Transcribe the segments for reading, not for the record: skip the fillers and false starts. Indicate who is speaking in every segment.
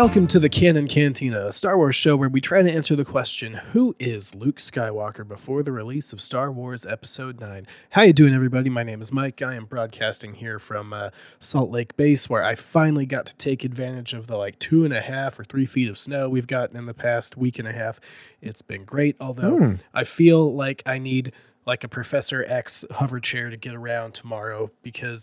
Speaker 1: Welcome to the Canon Cantina, a Star Wars show where we try to answer the question, who is Luke Skywalker before the release of Star Wars Episode 9? How you doing, everybody? My name is Mike. I am broadcasting here from Salt Lake Base, where I finally got to take advantage of the 2.5 or 3 feet of snow we've gotten in the past week and a half. It's been great, although I feel like I need a Professor X hover chair to get around tomorrow because...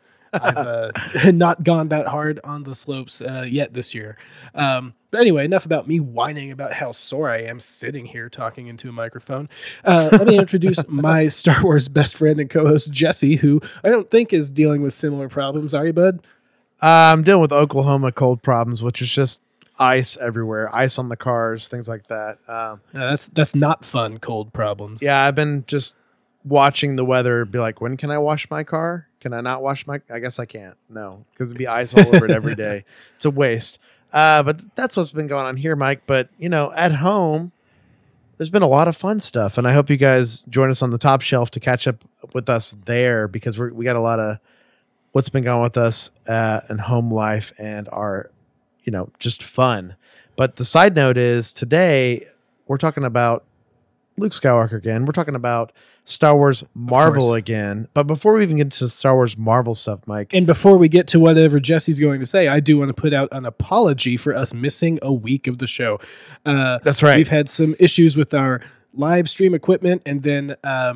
Speaker 1: I've not gone that hard on the slopes yet this year. But anyway, enough about me whining about how sore I am sitting here talking into a microphone. Let me introduce my Star Wars best friend and co-host, Jesse, who I don't think is dealing with similar problems. Are you, bud?
Speaker 2: I'm dealing with Oklahoma cold problems, which is just ice everywhere, ice on the cars, things like that.
Speaker 1: That's not fun, cold problems.
Speaker 2: Yeah, I've been just watching the weather, be like, when can I wash my car? Can I not wash my... I guess I can't. No, because it'd be ice all over it every day. It's a waste. But that's what's been going on here, Mike. But, at home, there's been a lot of fun stuff. And I hope you guys join us on the top shelf to catch up with us there, because we got a lot of what's been going with us in home life and our, just fun. But the side note is today we're talking about Luke Skywalker again. We're talking about Star Wars Marvel again. But before we even get to Star Wars Marvel stuff, Mike.
Speaker 1: And before we get to whatever Jesse's going to say, I do want to put out an apology for us missing a week of the show.
Speaker 2: That's right.
Speaker 1: We've had some issues with our live stream equipment, and then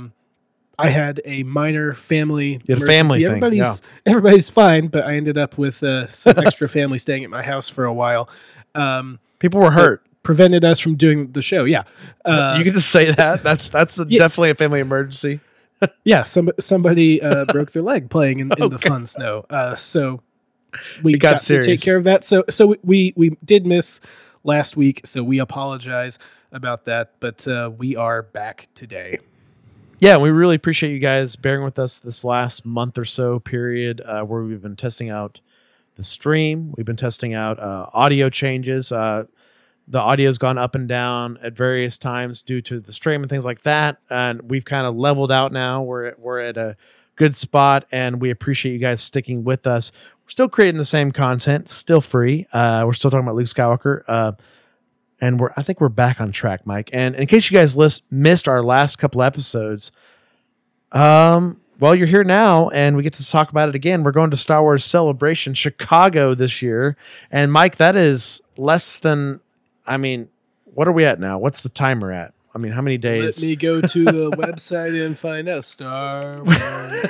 Speaker 1: I had a minor family emergency. Everybody's fine, but I ended up with some extra family staying at my house for a while.
Speaker 2: People were hurt.
Speaker 1: Prevented us from doing the show. Yeah.
Speaker 2: You can just say that. That's definitely a family emergency.
Speaker 1: Yeah. Somebody broke their leg playing in the fun snow. So we got to take care of that. So we did miss last week. So we apologize about that, but we are back today.
Speaker 2: Yeah. We really appreciate you guys bearing with us this last month or so period where we've been testing out the stream. We've been testing out audio changes. The audio's gone up and down at various times due to the stream and things like that. And we've kind of leveled out now. We're at a good spot, and we appreciate you guys sticking with us. We're still creating the same content, still free. We're still talking about Luke Skywalker. And I think we're back on track, Mike. And in case you guys missed our last couple episodes, well, you're here now, and we get to talk about it again. We're going to Star Wars Celebration Chicago this year. And Mike, that is less than... what are we at now? What's the timer at? How many days?
Speaker 1: Let me go to the website and find out. Star Wars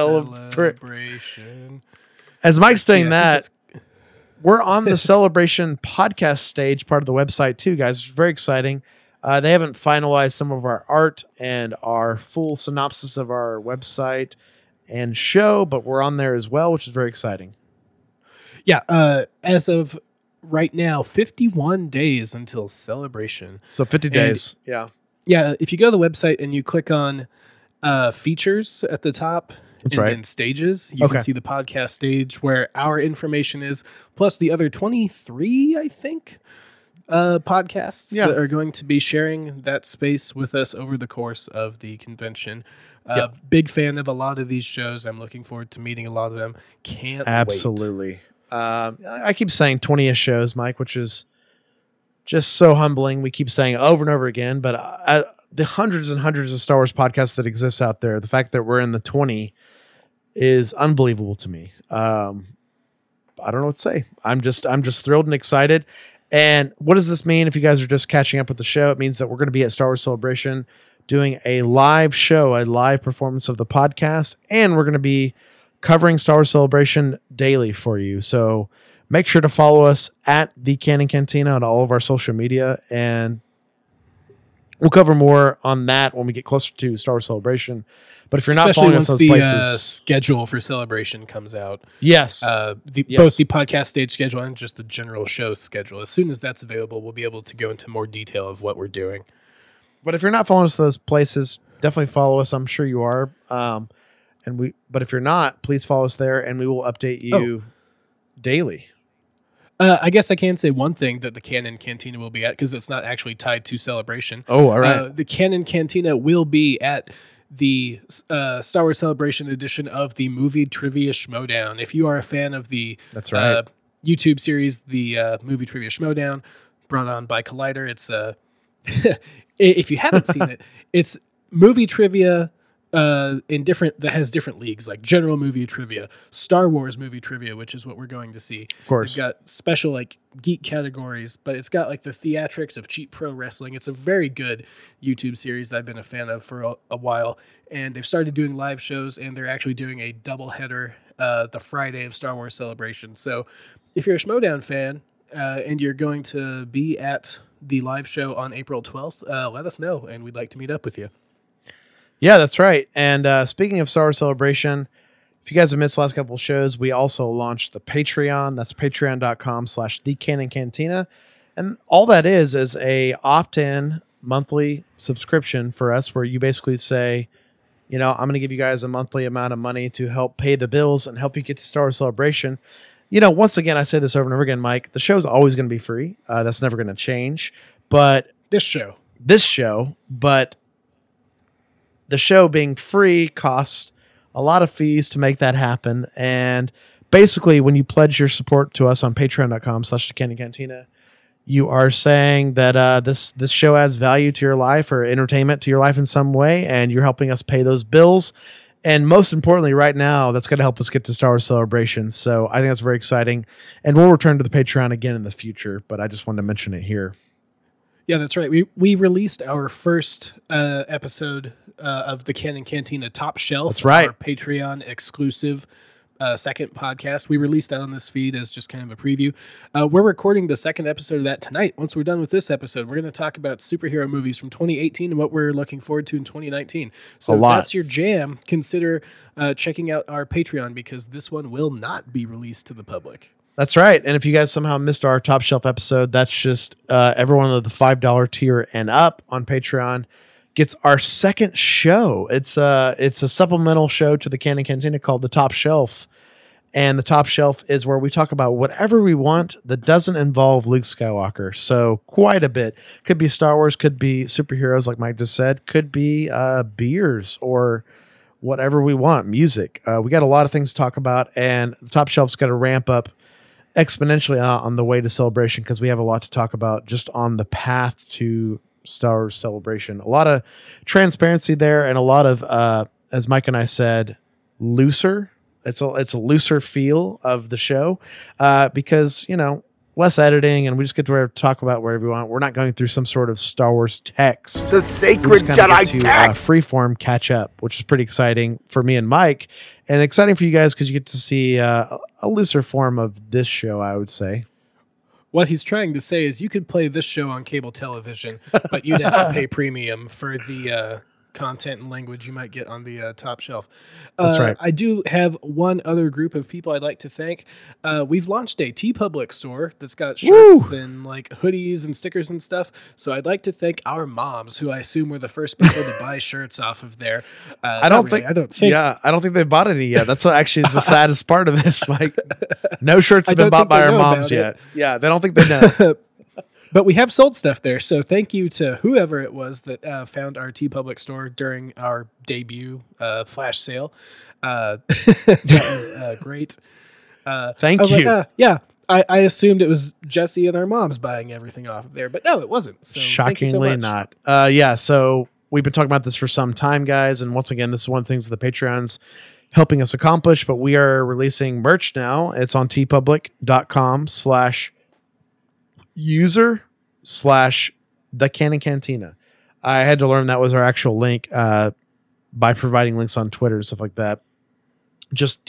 Speaker 1: Celebration.
Speaker 2: As Mike's saying that, we're on the Celebration podcast stage part of the website too, guys. It's very exciting. They haven't finalized some of our art and our full synopsis of our website and show, but we're on there as well, which is very exciting.
Speaker 1: Yeah. As of right now, 51 days until Celebration.
Speaker 2: So 50 days. Yeah.
Speaker 1: Yeah. If you go to the website and you click on features at the top, then stages, you can see the podcast stage where our information is, plus the other 23, I think, podcasts that are going to be sharing that space with us over the course of the convention. Big fan of a lot of these shows. I'm looking forward to meeting a lot of them. Can't
Speaker 2: wait. I keep saying 20-ish shows, Mike, which is just so humbling. We keep saying it over and over again, but the hundreds and hundreds of Star Wars podcasts that exist out there, the fact that we're in the 20 is unbelievable to me. I don't know what to say. I'm just thrilled and excited. And what does this mean if you guys are just catching up with the show? It means that we're going to be at Star Wars Celebration doing a live show, a live performance of the podcast, and we're going to be covering Star Wars Celebration daily for you. So make sure to follow us at the Canon Cantina on all of our social media, and we'll cover more on that when we get closer to Star Wars Celebration. But if you're not following us those places,
Speaker 1: schedule for Celebration comes out.
Speaker 2: Yes.
Speaker 1: Both the podcast stage schedule and just the general show schedule. As soon as that's available, we'll be able to go into more detail of what we're doing.
Speaker 2: But if you're not following us those places, definitely follow us. I'm sure you are. But if you're not, please follow us there, and we will update you daily.
Speaker 1: I guess I can say one thing that the Canon Cantina will be at, because it's not actually tied to Celebration.
Speaker 2: Oh, all right.
Speaker 1: The Canon Cantina will be at the Star Wars Celebration edition of the Movie Trivia Schmodown. If you are a fan of the YouTube series, the Movie Trivia Schmodown, brought on by Collider. It's if you haven't seen it, it's movie trivia that has different leagues, like general movie trivia, Star Wars movie trivia, which is what we're going to see.
Speaker 2: Of course.
Speaker 1: They've got special like geek categories, but it's got like the theatrics of cheap pro wrestling. It's a very good YouTube series that I've been a fan of for a while, and they've started doing live shows, and they're actually doing a doubleheader the Friday of Star Wars Celebration. So if you're a Schmodown fan and you're going to be at the live show on April 12th, let us know, and we'd like to meet up with you.
Speaker 2: Yeah, that's right. And speaking of Star Wars Celebration, if you guys have missed the last couple of shows, we also launched the Patreon. That's patreon.com/TheCanonCantina. And all that is a opt-in monthly subscription for us where you basically say, I'm going to give you guys a monthly amount of money to help pay the bills and help you get to Star Wars Celebration. Once again, I say this over and over again, Mike, the show's always going to be free. That's never going to change. But
Speaker 1: This show,
Speaker 2: but the show being free costs a lot of fees to make that happen. And basically, when you pledge your support to us on patreon.com/TheCanonCantina, you are saying that this show adds value to your life or entertainment to your life in some way, and you're helping us pay those bills. And most importantly, right now, that's going to help us get to Star Wars Celebration. So I think that's very exciting. And we'll return to the Patreon again in the future, but I just wanted to mention it here.
Speaker 1: Yeah, that's right. We released our first episode of the Canon Cantina Top Shelf.
Speaker 2: That's right.
Speaker 1: Our Patreon exclusive second podcast. We released that on this feed as just kind of a preview. We're recording the second episode of that tonight. Once we're done with this episode, we're going to talk about superhero movies from 2018 and what we're looking forward to in 2019. So if that's your jam, consider checking out our Patreon because this one will not be released to the public.
Speaker 2: That's right. And if you guys somehow missed our Top Shelf episode, that's just everyone of the $5 tier and up on Patreon gets our second show. It's a supplemental show to the Canon Cantina called The Top Shelf. And The Top Shelf is where we talk about whatever we want that doesn't involve Luke Skywalker. So quite a bit. Could be Star Wars, could be superheroes like Mike just said, could be beers or whatever we want, music. We got a lot of things to talk about, and The Top Shelf's got to ramp up exponentially on the way to Celebration because we have a lot to talk about just on the path to Star Wars Celebration. A lot of transparency there and a lot of, as Mike and I said, looser. It's a looser feel of the show because, less editing and we just get to talk about wherever we want. We're not going through some sort of Star Wars text.
Speaker 3: The sacred Jedi text.
Speaker 2: Freeform catch up, which is pretty exciting for me and Mike and exciting for you guys because you get to see a looser form of this show, I would say.
Speaker 1: What he's trying to say is you could play this show on cable television, but you'd have to pay premium for the content and language you might get on the Top Shelf.
Speaker 2: That's right.
Speaker 1: I do have one other group of people I'd like to thank. We've launched a TeePublic store that's got shirts and like hoodies and stickers and stuff. So I'd like to thank our moms, who I assume were the first people to buy shirts off of there.
Speaker 2: I don't think they bought any yet. That's actually the saddest part of this, Mike. No shirts have been bought by our moms yet. Yeah, they don't think they know.
Speaker 1: But we have sold stuff there, so thank you to whoever it was that found our TeePublic store during our debut flash sale. That was great.
Speaker 2: Thank you.
Speaker 1: I assumed it was Jesse and our moms buying everything off of there, but no, it wasn't. So
Speaker 2: shockingly not. So we've been talking about this for some time, guys, and once again, this is one of the things that the Patreon's helping us accomplish, but we are releasing merch now. It's on teepublic.com/user/TheCanonCantina. I had to learn that was our actual link by providing links on Twitter and stuff like that. Just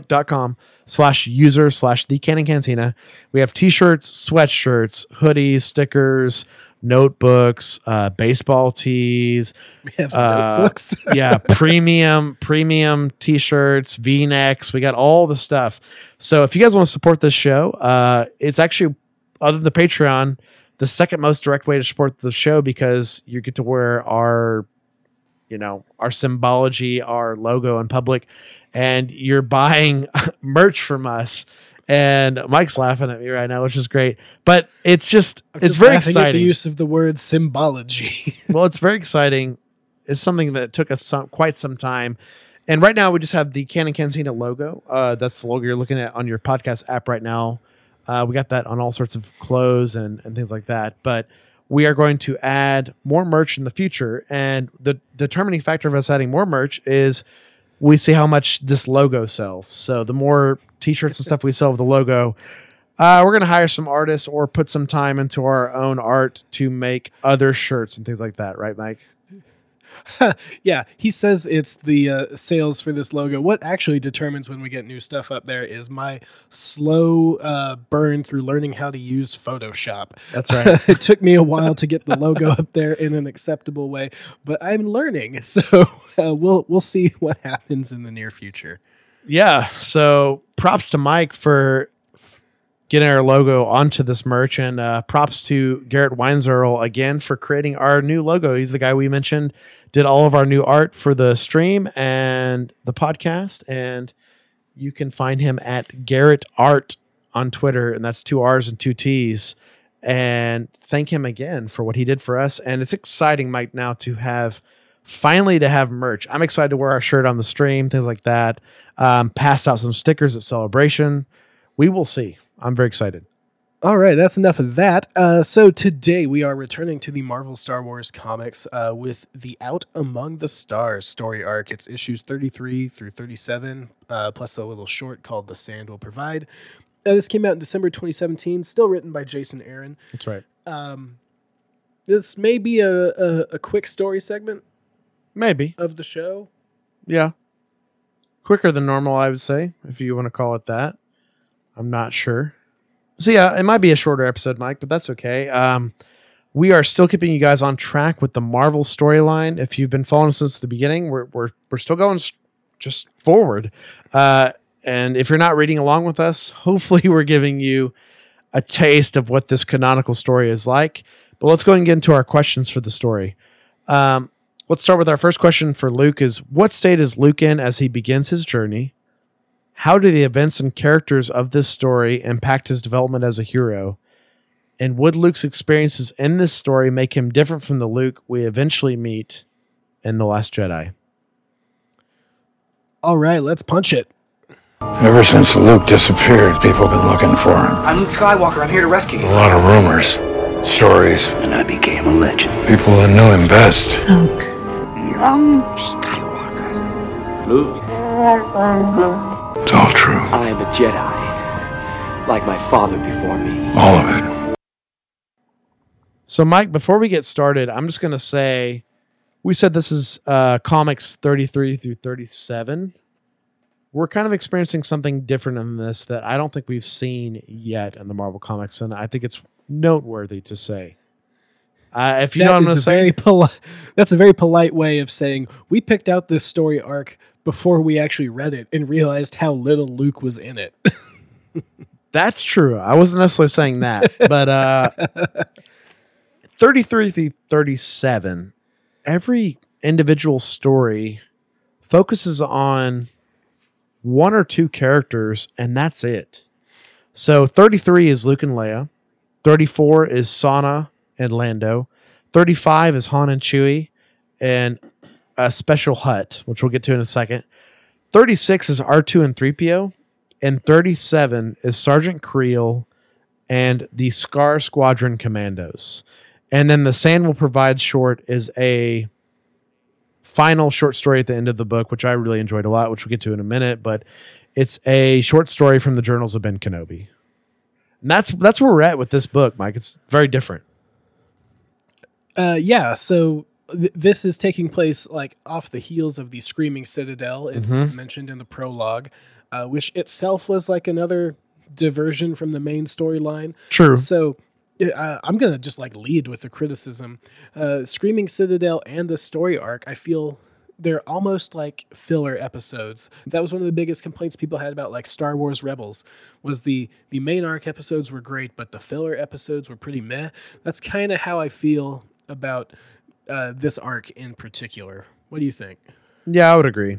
Speaker 2: teepublic.com/user/TheCanonCantina. We have t-shirts, sweatshirts, hoodies, stickers, notebooks, baseball tees.
Speaker 1: We have notebooks.
Speaker 2: premium t-shirts, V-necks. We got all the stuff. So if you guys want to support this show, it's actually, other than the Patreon, the second most direct way to support the show because you get to wear our symbology, our logo in public, and you're buying merch from us. And Mike's laughing at me right now, which is great. But it's very exciting.
Speaker 1: At the use of the word symbology.
Speaker 2: Well, it's very exciting. It's something that took us quite some time. And right now we just have the Canon Cantina logo. That's the logo you're looking at on your podcast app right now. We got that on all sorts of clothes and things like that. But we are going to add more merch in the future. And the determining factor of us adding more merch is we see how much this logo sells. So the more t-shirts and stuff we sell with the logo, we're going to hire some artists or put some time into our own art to make other shirts and things like that. Right, Mike?
Speaker 1: Yeah, he says it's the sales for this logo. What actually determines when we get new stuff up there is my slow burn through learning how to use Photoshop.
Speaker 2: That's right.
Speaker 1: It took me a while to get the logo up there in an acceptable way, but I'm learning. So we'll see what happens in the near future.
Speaker 2: Yeah. So props to Mike for getting our logo onto this merch, and props to Garrett Weinzierl again for creating our new logo. He's the guy we mentioned did all of our new art for the stream and the podcast, and you can find him at Garrett Art on Twitter, and that's 2 R's and 2 T's. And thank him again for what he did for us. And it's exciting, Mike, now to have merch. I'm excited to wear our shirt on the stream, things like that. Passed out some stickers at Celebration. We will see. I'm very excited.
Speaker 1: All right, that's enough of that. So today we are returning to the Marvel Star Wars comics with the Out Among the Stars story arc. It's issues 33 through 37, plus a little short called The Sand Will Provide. This came out in December 2017, still written by Jason Aaron.
Speaker 2: That's right.
Speaker 1: This may be a quick story segment.
Speaker 2: Maybe.
Speaker 1: Of the show.
Speaker 2: Yeah. Quicker than normal, I would say, if you want to call it that. I'm not sure. So yeah, it might be a shorter episode, Mike, but that's okay. We are still keeping you guys on track with the Marvel storyline. If you've been following us since the beginning, we're still going just forward. And if you're not reading along with us, hopefully we're giving you a taste of what this canonical story is like. But let's go ahead and get into our questions for the story. Let's start with our first question for Luke is, what state is Luke in as he begins his journey? How do the events and characters of this story impact his development as a hero? And would Luke's experiences in this story make him different from the Luke we eventually meet in The Last Jedi?
Speaker 1: All right, let's punch it.
Speaker 3: Ever since Luke disappeared, people have been looking for him.
Speaker 4: I'm Luke Skywalker. I'm here to rescue you.
Speaker 3: A lot of rumors, stories.
Speaker 4: And I became a legend.
Speaker 3: People that knew him best.
Speaker 5: Luke. Young Skywalker.
Speaker 4: Luke.
Speaker 3: It's all true.
Speaker 4: I am a Jedi, like my father before me.
Speaker 3: All of it.
Speaker 2: So, Mike, before we get started, I'm just going to say, we said this is comics 33 through 37. We're kind of experiencing something different in this that I don't think we've seen yet in the Marvel comics, and I think it's noteworthy to say. If you know what I'm going to say.
Speaker 1: That's a very polite way of saying we picked out this story arc before we actually read it and realized how little Luke was in it.
Speaker 2: That's true. I wasn't necessarily saying that, but 33 through 37, every individual story focuses on 1 or 2 characters, and that's it. So 33 is Luke and Leia. 34 is Sana and Lando. 35 is Han and Chewie and a special hut, which we'll get to in a second. 36 is R2 and 3PO. And 37 is Sergeant Creel and the Scar Squadron Commandos. And then the Sand Will Provide short is a final short story at the end of the book, which I really enjoyed a lot, which we'll get to in a minute. But it's a short story from the Journals of Ben Kenobi. And that's where we're at with this book, Mike. It's very different.
Speaker 1: Yeah, so this is taking place like off the heels of the Screaming Citadel. It's mentioned in the prologue, which itself was like another diversion from the main storyline.
Speaker 2: True.
Speaker 1: So I'm going to just like lead with the criticism. Screaming Citadel and the story arc, I feel they're almost like filler episodes. That was one of the biggest complaints people had about like Star Wars Rebels, was the main arc episodes were great, but the filler episodes were pretty meh. That's kind of how I feel about this arc in particular. What do you think?
Speaker 2: Yeah, I would agree.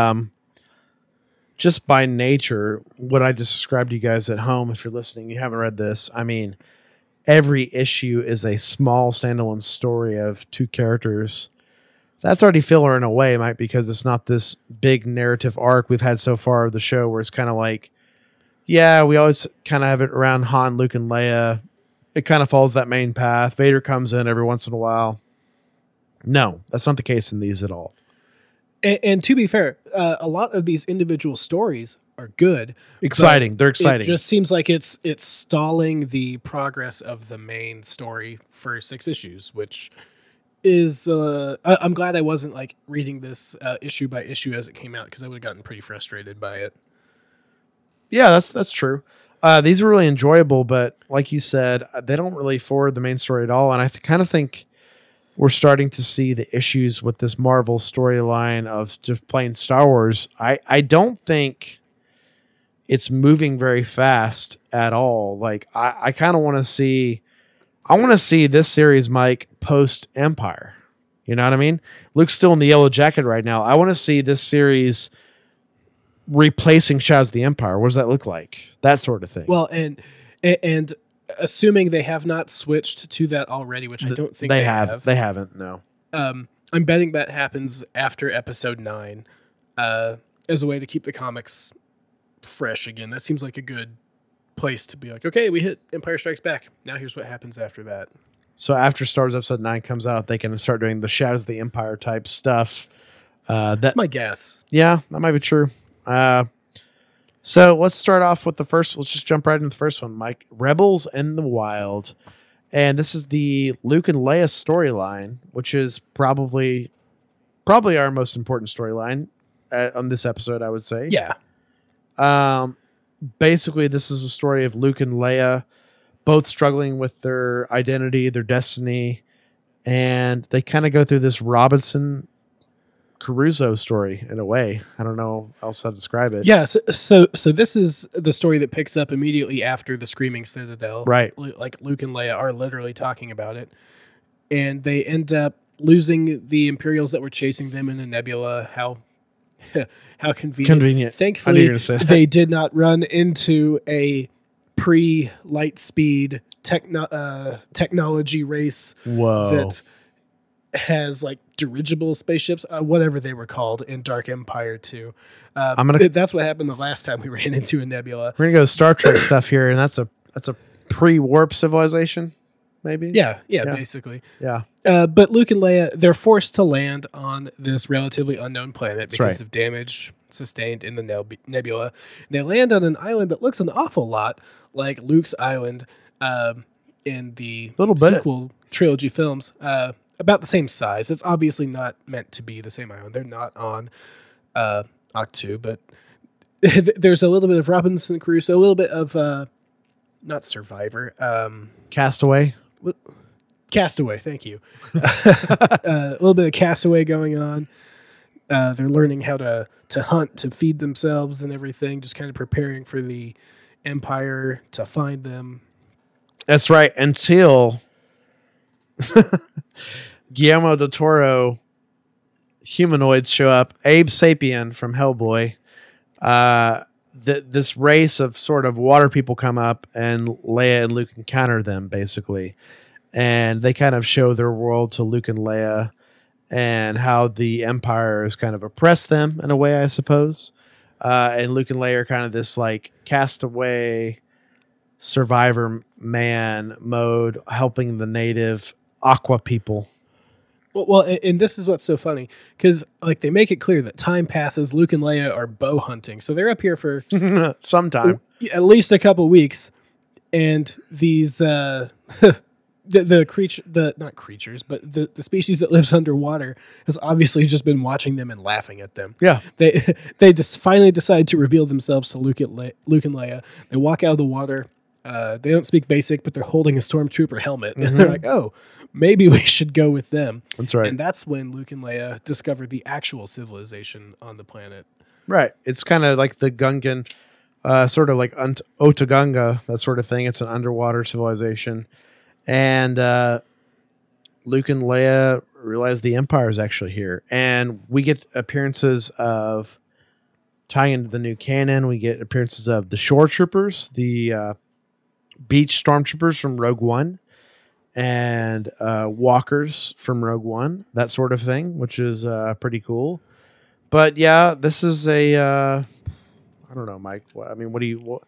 Speaker 2: Just by nature, what I just described to you guys at home, if you're listening, you haven't read this, I mean, every issue is a small standalone story of 2 characters. That's already filler in a way, Mike, because it's not this big narrative arc we've had so far of the show where it's kind of like, Yeah, we always kind of have it around Han, Luke, and Leia. It kind of follows that main path. Vader comes in every once in a while. No, that's not the case in these at all.
Speaker 1: And to be fair, a lot of these individual stories are good.
Speaker 2: Exciting. They're exciting.
Speaker 1: It just seems like it's stalling the progress of the main story for 6 issues, which is I'm glad I wasn't like reading this issue by issue as it came out, because I would have gotten pretty frustrated by it.
Speaker 2: Yeah, that's true. These are really enjoyable, but like you said, they don't really forward the main story at all. And I kind of think we're starting to see the issues with this Marvel storyline of just playing Star Wars. I don't think it's moving very fast at all. Like I kind of want to see, this series, Mike, post Empire. You know what I mean? Luke's still in the Yellow Jacket right now. I want to see this series replacing Shadows of the Empire. What does that look like? That sort of thing.
Speaker 1: Well, and assuming they have not switched to that already, which I don't think they have.
Speaker 2: They haven't, no.
Speaker 1: I'm betting that happens after episode 9 as a way to keep the comics fresh again. That seems like a good place to be like, okay, we hit Empire Strikes Back. Now here's what happens after that.
Speaker 2: So after Star Wars Episode 9 comes out, they can start doing the Shadows of the Empire type stuff.
Speaker 1: That's my guess.
Speaker 2: Yeah, that might be true. So let's start off with the first. Let's just jump right into the first one, Mike. Rebels in the Wild. And this is the Luke and Leia storyline, which is probably our most important storyline on this episode, I would say.
Speaker 1: Yeah.
Speaker 2: Basically, this is a story of Luke and Leia both struggling with their identity, their destiny, and they kind of go through this Robinson Crusoe story in a way. I don't know else how to describe it.
Speaker 1: Yeah, so this is the story that picks up immediately after the Screaming Citadel.
Speaker 2: Right.
Speaker 1: Like Luke and Leia are literally talking about it, and they end up losing the Imperials that were chasing them in a nebula. How convenient. Thankfully, they did not run into a pre-light speed technology race that has like dirigible spaceships, whatever they were called in Dark Empire 2. That's what happened the last time we ran into a nebula.
Speaker 2: We're gonna go Star Trek stuff here, and that's a pre-warp civilization, maybe.
Speaker 1: Yeah, basically.
Speaker 2: Yeah.
Speaker 1: But Luke and Leia, they're forced to land on this relatively unknown planet because of damage sustained in the nebula. They land on an island that looks an awful lot like Luke's island in the sequel trilogy films. About the same size. It's obviously not meant to be the same island. They're not on Ahch-To, but there's a little bit of Robinson Crusoe, a little bit of not Survivor,
Speaker 2: Castaway.
Speaker 1: Castaway. Thank you. A little bit of Castaway going on. They're learning how to hunt, to feed themselves, and everything. Just kind of preparing for the Empire to find them.
Speaker 2: That's right. Until Guillermo del Toro humanoids show up. Abe Sapien from Hellboy. This race of sort of water people come up, and Leia and Luke encounter them, basically. And they kind of show their world to Luke and Leia and how the Empire has kind of oppressed them in a way, I suppose. And Luke and Leia are kind of this like castaway survivor man mode, helping the native Aqua people.
Speaker 1: Well, and this is what's so funny, because like they make it clear that time passes. Luke and Leia are bow hunting, so they're up here for
Speaker 2: some time,
Speaker 1: at least a couple weeks, and these not creatures, but the species that lives underwater has obviously just been watching them and laughing at them.
Speaker 2: Yeah,
Speaker 1: they just finally decide to reveal themselves to Luke and Leia. They walk out of the water. They don't speak basic, but they're holding a stormtrooper helmet, and they're like, "Oh, maybe we should go with them." That's
Speaker 2: right.
Speaker 1: And that's when Luke and Leia discover the actual civilization on the planet.
Speaker 2: Right. It's kind of like the Gungan, sort of like Otogunga, that sort of thing. It's an underwater civilization. And Luke and Leia realize the Empire is actually here. And we get appearances of, tying into the new canon, we get appearances of the Shore Troopers, the beach stormtroopers from Rogue One, and walkers from Rogue One, that sort of thing, which is pretty cool. But yeah, this is a I don't know, Mike. What do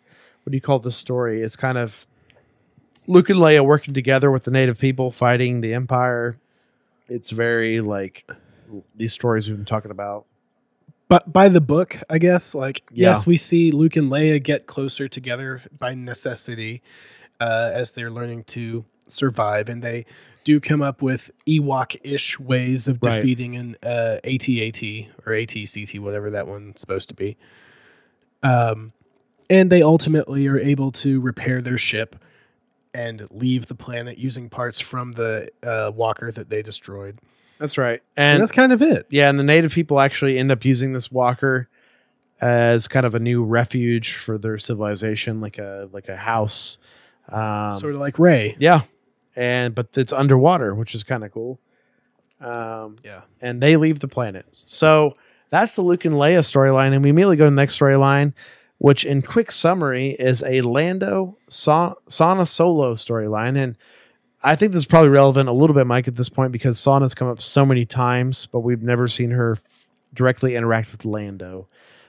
Speaker 2: what do you call this story? It's kind of Luke and Leia working together with the native people fighting the Empire. It's very like these stories we've been talking about.
Speaker 1: But by the book, I guess, like,
Speaker 2: Yeah.
Speaker 1: yes, we see Luke and Leia get closer together by necessity as they're learning to survive. And they do come up with Ewok-ish ways of
Speaker 2: Right.
Speaker 1: defeating an AT-AT or AT-CT, whatever that one's supposed to be. And they ultimately are able to repair their ship and leave the planet using parts from the walker that they destroyed.
Speaker 2: That's right.
Speaker 1: And
Speaker 2: And
Speaker 1: that's kind of it.
Speaker 2: yeah, and the native people actually end up using this walker as kind of a new refuge for their civilization, like a house.
Speaker 1: Sort of like Rey.
Speaker 2: Yeah, but it's underwater, which is kind of cool.
Speaker 1: Yeah.
Speaker 2: And they leave the planet. So that's the Luke and Leia storyline, and we immediately go to the next storyline, which in quick summary is a Lando Sana Solo storyline. And I think this is probably relevant a little bit, Mike, at this point, because Sana's come up so many times, but we've never seen her directly interact with Lando.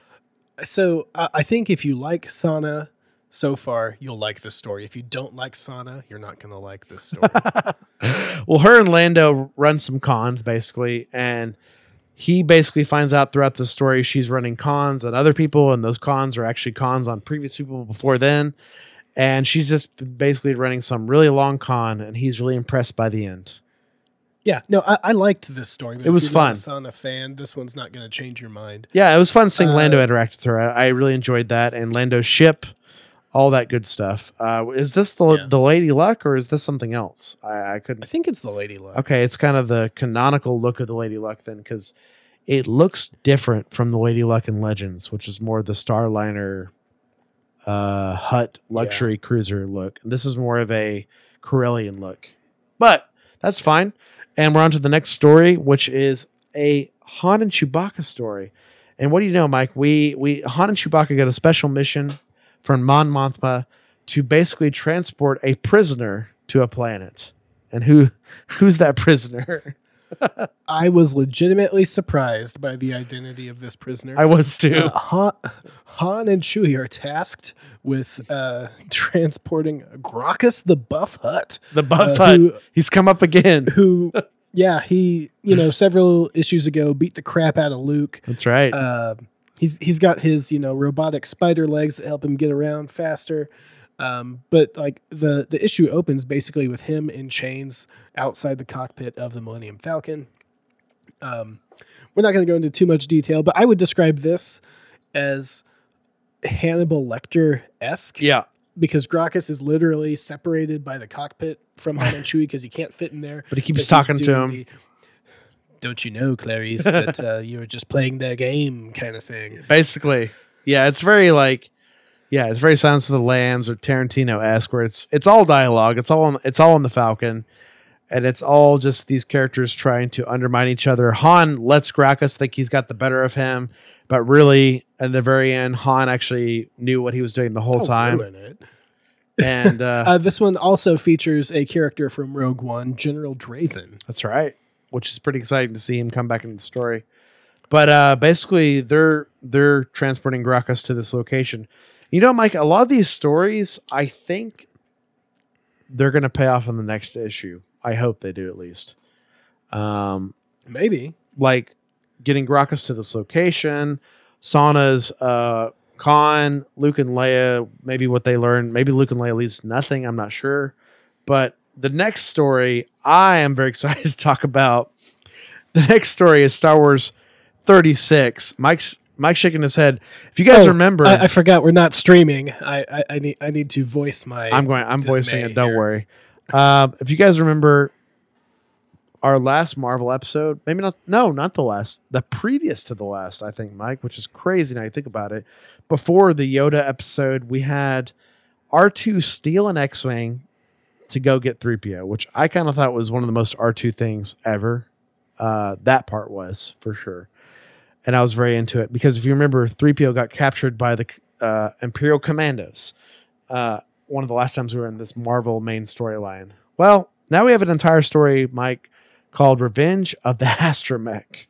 Speaker 1: So I think if you like Sana so far, you'll like this story. If you don't like Sana, you're not going to like this story.
Speaker 2: Well, her and Lando run some cons, basically, and he basically finds out throughout the story she's running cons on other people, and those cons are actually cons on previous people before then. And she's just basically running some really long con, and he's really impressed by the end.
Speaker 1: Yeah, no, I liked this story. But
Speaker 2: It was
Speaker 1: if you're not
Speaker 2: fun.
Speaker 1: a Sana fan, this one's not going to change your mind.
Speaker 2: Yeah, it was fun seeing Lando interact with her. I really enjoyed that, and Lando's ship, all that good stuff. Is this the Lady Luck, or is this something else? I couldn't.
Speaker 1: I think it's the Lady Luck.
Speaker 2: Okay, it's kind of the canonical look of the Lady Luck then, because it looks different from the Lady Luck in Legends, which is more the Starliner Hut luxury cruiser look. And this is more of a Corellian look, but that's fine. And we're on to the next story, which is a Han and Chewbacca story. And what do you know, Mike? We Han and Chewbacca got a special mission from Mon Mothma to basically transport a prisoner to a planet. And who's that prisoner?
Speaker 1: I was legitimately surprised by the identity of this prisoner.
Speaker 2: I was too.
Speaker 1: Han and Chewie are tasked with transporting Gracchus the Buff Hutt.
Speaker 2: The Buff Hutt. He's come up again.
Speaker 1: Who, yeah, he, several issues ago beat the crap out of Luke.
Speaker 2: That's right.
Speaker 1: He's got his, robotic spider legs that help him get around faster. But like the issue opens basically with him in chains outside the cockpit of the Millennium Falcon. We're not going to go into too much detail, but I would describe this as Hannibal Lecter-esque.
Speaker 2: Yeah.
Speaker 1: Because Gracchus is literally separated by the cockpit from Han and Chewie because he can't fit in there.
Speaker 2: But he keeps
Speaker 1: he's
Speaker 2: talking to
Speaker 1: doing
Speaker 2: him.
Speaker 1: Don't you know, Clarice, that you're just playing their game kind of thing.
Speaker 2: Basically. Yeah, it's very it's very Silence of the Lambs or Tarantino-esque, where it's all dialogue. It's all on the Falcon. And it's all just these characters trying to undermine each other. Han lets Gracchus think he's got the better of him, but really, at the very end, Han actually knew what he was doing the whole time.
Speaker 1: Ruin it.
Speaker 2: And
Speaker 1: this one also features a character from Rogue One, General Draven.
Speaker 2: that's right, which is pretty exciting to see him come back into the story. But basically, they're transporting Gracchus to this location. You know, Mike, a lot of these stories, I think they're going to pay off in the next issue. I hope they do, at least.
Speaker 1: Maybe.
Speaker 2: Like getting Gracchus to this location, Sana's con, Luke and Leia, maybe what they learned. Maybe Luke and Leia leaves nothing. I'm not sure. But the next story, I am very excited to talk about. The next story is Star Wars 36. Mike's shaking his head. If you guys remember,
Speaker 1: I forgot we're not streaming. I need to voice my.
Speaker 2: I'm voicing
Speaker 1: dismay
Speaker 2: it. Don't
Speaker 1: here.
Speaker 2: worry. If you guys remember our last Marvel episode, maybe not the last, the previous to the last, I think, Mike, which is crazy now you think about it. Before the Yoda episode, we had R2 steal an X-Wing to go get 3PO, which I kind of thought was one of the most R2 things ever. That part was, for sure. And I was very into it because if you remember, 3PO got captured by the Imperial Commandos. One of the last times we were in this Marvel main storyline. Well, now we have an entire story, Mike, called Revenge of the Astromech.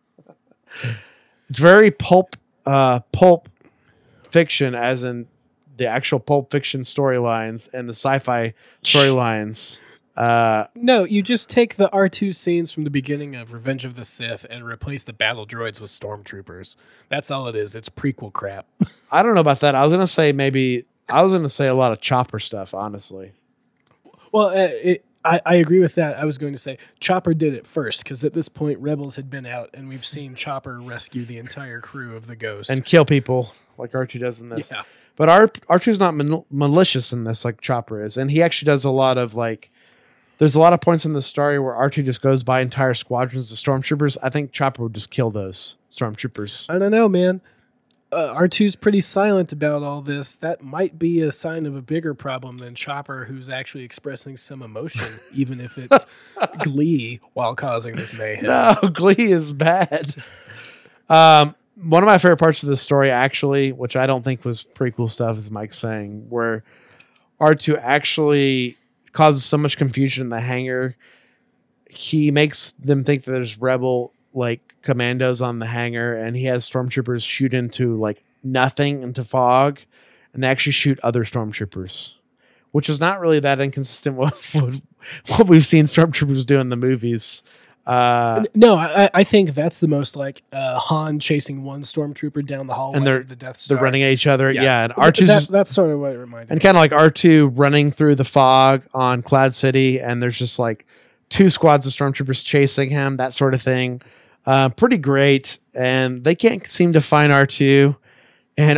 Speaker 2: It's very pulp fiction, as in the actual Pulp Fiction storylines and the sci-fi storylines.
Speaker 1: No, you just take the R2 scenes from the beginning of Revenge of the Sith and replace the battle droids with stormtroopers. That's all it is. It's prequel crap.
Speaker 2: I don't know about that. I was gonna say a lot of Chopper stuff, honestly.
Speaker 1: Well, I agree with that. I was going to say Chopper did it first because at this point Rebels had been out and we've seen Chopper rescue the entire crew of the Ghost.
Speaker 2: And kill people like R2 does in this.
Speaker 1: Yeah.
Speaker 2: But R2's not malicious in this like Chopper is. And he actually does a lot of like, there's a lot of points in the story where R2 just goes by entire squadrons of stormtroopers. I think Chopper would just kill those stormtroopers.
Speaker 1: I don't know, man. R2's pretty silent about all this. That might be a sign of a bigger problem than Chopper, who's actually expressing some emotion, even if it's glee while causing this mayhem.
Speaker 2: No, Glee is bad. One of my favorite parts of the story, actually, which I don't think was prequel stuff, is Mike saying, where R2 actually causes so much confusion in the hangar. He makes them think that there's rebel like commandos on the hangar, and he has stormtroopers shoot into like nothing, into fog, and they actually shoot other stormtroopers, which is not really that inconsistent with what we've seen stormtroopers do in the movies.
Speaker 1: No, I think that's the most like Han chasing one stormtrooper down the hallway
Speaker 2: And they're
Speaker 1: of the Death Star.
Speaker 2: they're running at each other. Yeah, and
Speaker 1: But
Speaker 2: R2's
Speaker 1: that's sort of what it reminded
Speaker 2: and
Speaker 1: me.
Speaker 2: kind of like R2 running through the fog on Cloud City, and there's just like 2 squads of stormtroopers chasing him, that sort of thing. Pretty great, and they can't seem to find R2. And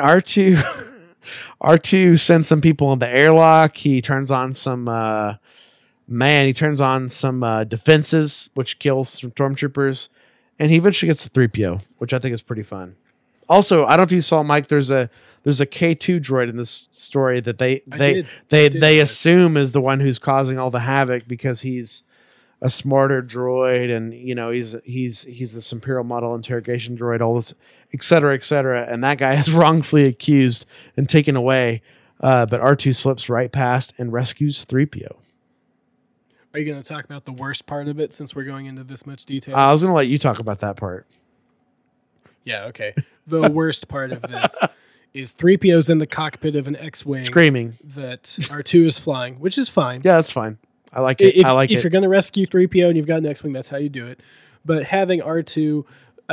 Speaker 2: R2 sends some people in the airlock. He turns on some defenses, which kills some stormtroopers, and he eventually gets the 3PO, which I think is pretty fun. Also, I don't know if you saw, Mike, there's a K2 droid in this story that they assume is the one who's causing all the havoc because he's a smarter droid, and you know he's this Imperial model interrogation droid, all this, et cetera, and that guy is wrongfully accused and taken away, but R2 slips right past and rescues 3PO.
Speaker 1: Are you going to talk about the worst part of it since we're going into this much detail?
Speaker 2: I was going to let you talk about that part.
Speaker 1: Yeah, okay. The worst part of this is 3PO's in the cockpit of an X-Wing
Speaker 2: Screaming.
Speaker 1: that R2 is flying, which is fine.
Speaker 2: Yeah, that's fine. I like it.
Speaker 1: If you're going to rescue 3PO and you've got an X-Wing, that's how you do it. But having R2,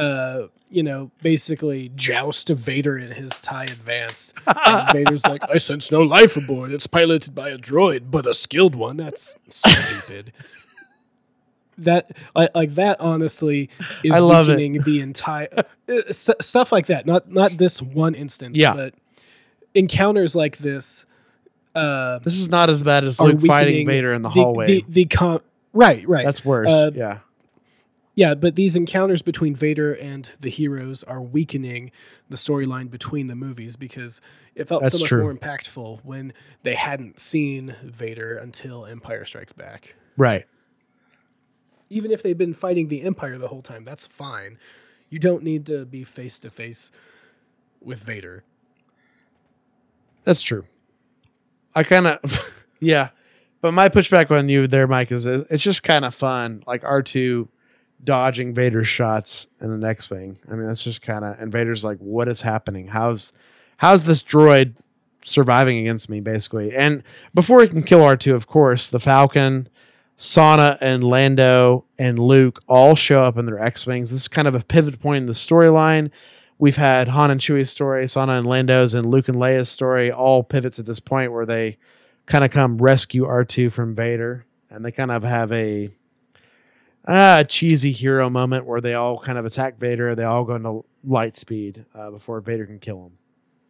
Speaker 1: basically joust Vader in his TIE Advanced, and Vader's like, I sense no life aboard. It's piloted by a droid, but a skilled one. That's stupid. That honestly is
Speaker 2: I love
Speaker 1: weakening the entire stuff like that. Not this one instance,
Speaker 2: Yeah.
Speaker 1: but encounters like this.
Speaker 2: This is not as bad as
Speaker 1: are
Speaker 2: Luke fighting
Speaker 1: weakening
Speaker 2: Vader in the hallway.
Speaker 1: Right.
Speaker 2: That's worse. Yeah.
Speaker 1: Yeah, but these encounters between Vader and the heroes are weakening the storyline between the movies because it felt
Speaker 2: That's
Speaker 1: so much
Speaker 2: true.
Speaker 1: more impactful when they hadn't seen Vader until Empire Strikes Back.
Speaker 2: Right.
Speaker 1: Even if they've been fighting the Empire the whole time, that's fine. You don't need to be face to face with Vader.
Speaker 2: That's true. I kind of, yeah. But my pushback on you there, Mike, is it's just kind of fun. Like R2 dodging Vader's shots in an X-Wing. I mean, that's just kind of, and Vader's like, what is happening? How's this droid surviving against me, basically? And before he can kill R2, of course, the Falcon, Sana and Lando and Luke all show up in their X-Wings. This is kind of a pivot point in the storyline. We've had Han and Chewie's story, Sana and Lando's, and Luke and Leia's story all pivot to this point where they kind of come rescue R2 from Vader. And they kind of have a cheesy hero moment where they all kind of attack Vader. They all go into light speed before Vader can kill him.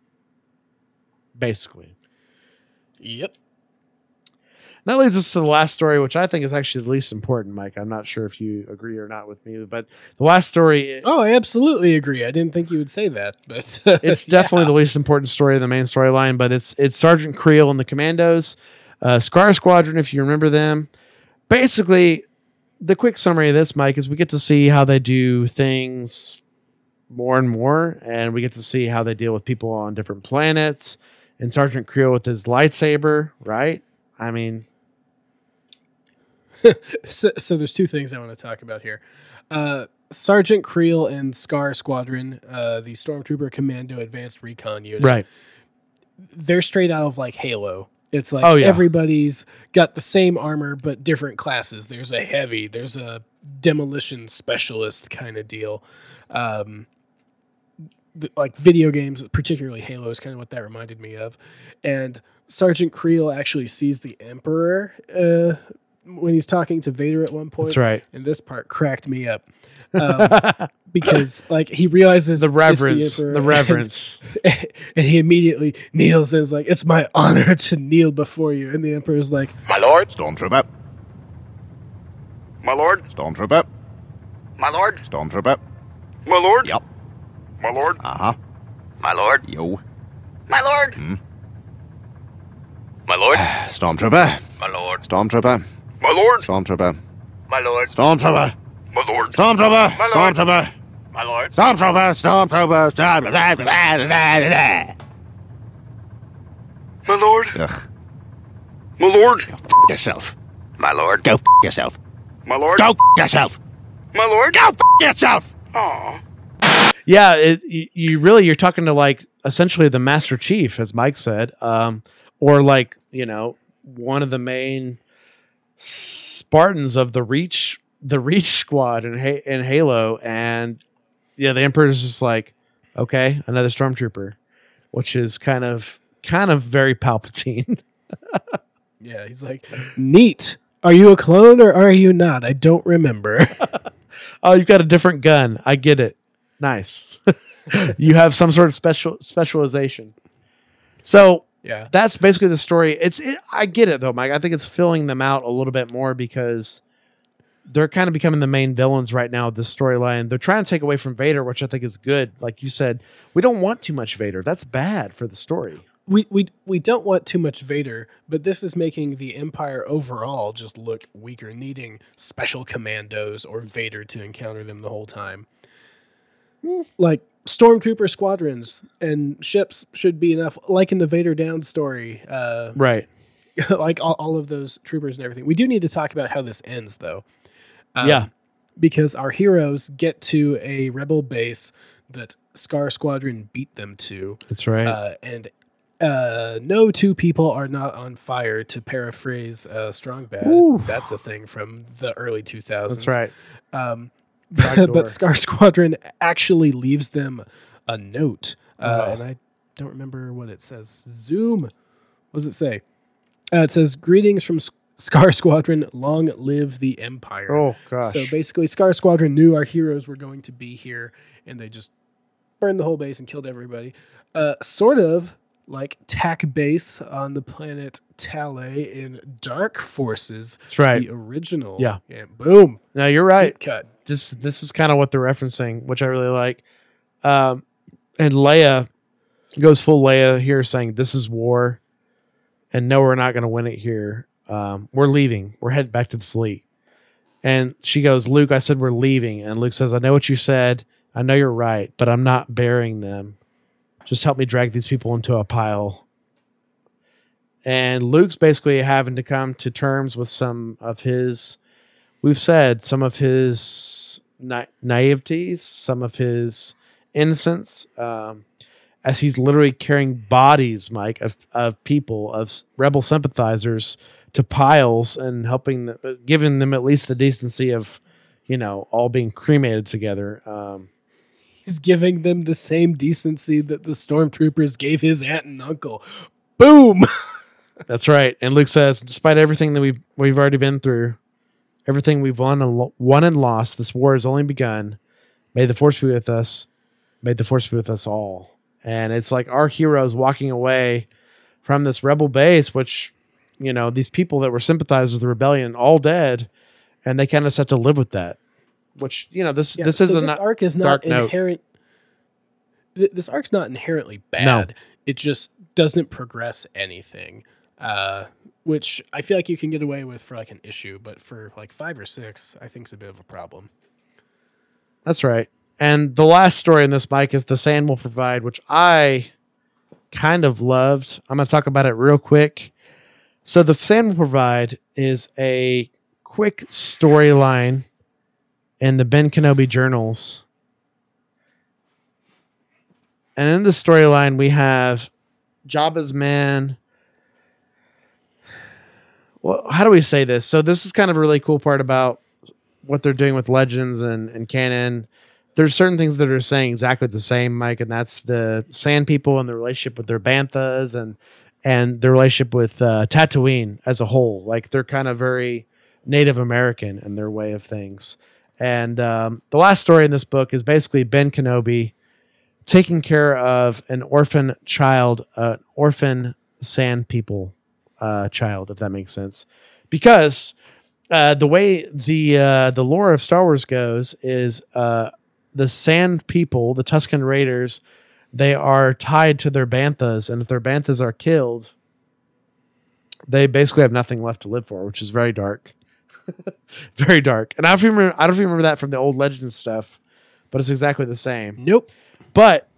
Speaker 2: Basically.
Speaker 1: Yep.
Speaker 2: That leads us to the last story, which I think is actually the least important, Mike. I'm not sure if you agree or not with me, but the last story...
Speaker 1: Oh, I absolutely agree. I didn't think you would say that, but...
Speaker 2: It's definitely the least important story of the main storyline, but it's Sergeant Creel and the Commandos, Scar Squadron, if you remember them. Basically, the quick summary of this, Mike, is we get to see how they do things more and more, and we get to see how they deal with people on different planets, and Sergeant Creel with his lightsaber, right? I mean...
Speaker 1: So there's two things I want to talk about here. Sergeant Creel and Scar Squadron, the Stormtrooper Commando Advanced Recon Unit.
Speaker 2: Right.
Speaker 1: they're straight out of like Halo. It's like everybody's got the same armor but different classes. There's a heavy, there's a demolition specialist kind of deal. Like video games, particularly Halo, is kind of what that reminded me of. And Sergeant Creel actually sees the Emperor when he's talking to Vader at one point.
Speaker 2: That's right.
Speaker 1: And this part cracked me up. Because like he realizes
Speaker 2: the reverence,
Speaker 1: it's the Emperor,
Speaker 2: the reverence,
Speaker 1: and he immediately kneels and is like, "It's my honor to kneel before you." And the Emperor's like,
Speaker 6: "My lord, Stormtrooper. My lord, Stormtrooper. My lord, Stormtrooper. My lord, yep. My lord, my lord, yo, my lord, my lord, Stormtrooper, my lord, Stormtrooper, my lord, Stormtrooper, my lord, Stormtrooper." My lord. Stormtrooper. My lord. Stormtrooper. My lord. Stormtrooper. Stormtrooper. Stormtrooper. My lord. Ugh. My lord. Go f*** yourself. My lord. Go f*** yourself. My lord. Go f*** yourself. My lord. Go f*** yourself. Aww.
Speaker 2: Yeah, you're talking to like essentially the Master Chief, as Mike said, or like, you know, one of the main Spartans of the Reach squad in Halo, and yeah, the Emperor's just like, okay, another stormtrooper, which is kind of very Palpatine.
Speaker 1: yeah, he's like, neat. Are you a clone or are you not? I don't remember.
Speaker 2: Oh, you've got a different gun. I get it. Nice. You have some sort of specialization. So yeah, that's basically the story. I get it though, Mike. I think it's filling them out a little bit more because they're kind of becoming the main villains right now of this storyline. They're trying to take away from Vader, which I think is good. Like you said, we don't want too much Vader. That's bad for the story.
Speaker 1: We don't want too much Vader, but this is making the Empire overall just look weaker, needing special commandos or Vader to encounter them the whole time. Like stormtrooper squadrons and ships should be enough, like in the Vader Down story.
Speaker 2: Right.
Speaker 1: Like all of those troopers and everything. We do need to talk about how this ends, though. Because our heroes get to a rebel base that Scar Squadron beat them to.
Speaker 2: That's right.
Speaker 1: And no two people are not on fire, to paraphrase Strong Bad. Ooh. That's a thing from the early 2000s.
Speaker 2: That's right.
Speaker 1: But Scar Squadron actually leaves them a note. And I don't remember what it says. Zoom. What does it say? It says, "Greetings from Scar Squadron, long live the Empire."
Speaker 2: Oh, gosh.
Speaker 1: So basically, Scar Squadron knew our heroes were going to be here, and they just burned the whole base and killed everybody. Sort of like TAC base on the planet Talay in Dark Forces.
Speaker 2: That's right.
Speaker 1: The original.
Speaker 2: Yeah.
Speaker 1: And boom.
Speaker 2: No, you're right.
Speaker 1: Deep cut.
Speaker 2: This is kind of what they're referencing, which I really like. And Leia goes full Leia here, saying, "This is war, and no, we're not going to win it here. We're leaving. We're heading back to the fleet." And she goes, "Luke, I said we're leaving." And Luke says, "I know what you said. I know you're right, but I'm not burying them. Just help me drag these people into a pile." And Luke's basically having to come to terms with some of his, we've said, some of his naiveties, some of his innocence, as he's literally carrying bodies, Mike, of people, of rebel sympathizers to piles and helping them, giving them at least the decency of, you know, all being cremated together.
Speaker 1: He's giving them the same decency that the stormtroopers gave his aunt and uncle. Boom.
Speaker 2: That's right. And Luke says, "Despite everything that we've already been through, everything we've won and lost, this war has only begun. May the Force be with us. May the Force be with us all." And it's like our heroes walking away from this rebel base, which, you know, these people that were sympathizers with the rebellion, all dead, and they kind of just have to live with that. Which, you know, this isn't
Speaker 1: this arc is not inherent. This arc's not inherently bad.
Speaker 2: No.
Speaker 1: It just doesn't progress anything, which I feel like you can get away with for like an issue, but for like 5 or 6, I think is a bit of a problem.
Speaker 2: That's right. And the last story in this, Mike, is The Sand Will Provide, which I kind of loved. I'm going to talk about it real quick. So The Sand Will Provide is a quick storyline in the Ben Kenobi journals. And in the storyline, we have Jabba's men. Well, how do we say this? So this is kind of a really cool part about what they're doing with Legends and canon. There's certain things that are saying exactly the same, Mike, and that's the Sand People and the relationship with their banthas and the relationship with Tatooine as a whole. Like they're kind of very Native American in their way of things. And the last story in this book is basically Ben Kenobi taking care of an orphan child, an orphan Sand People child, if that makes sense. Because the way the lore of Star Wars goes is the Sand People, the Tusken Raiders, they are tied to their banthas, and if their banthas are killed, they basically have nothing left to live for, which is very dark. Very dark. And I don't even remember that from the old Legends stuff, but it's exactly the same.
Speaker 1: Nope.
Speaker 2: But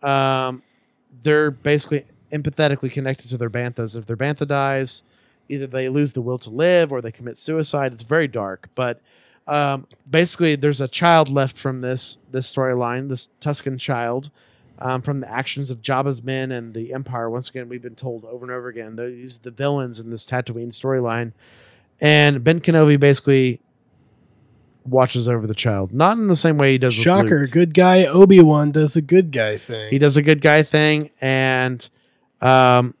Speaker 2: they're basically empathetically connected to their banthas. If their bantha dies, either they lose the will to live or they commit suicide. It's very dark. But basically, there's a child left from this storyline, this Tusken child, from the actions of Jabba's men and the Empire. Once again, we've been told over and over again, these are the villains in this Tatooine storyline. And Ben Kenobi basically watches over the child. Not in the same way he does with
Speaker 1: Shocker,
Speaker 2: Luke.
Speaker 1: good guy Obi-Wan does a good guy thing.
Speaker 2: He does a good guy thing, and he kind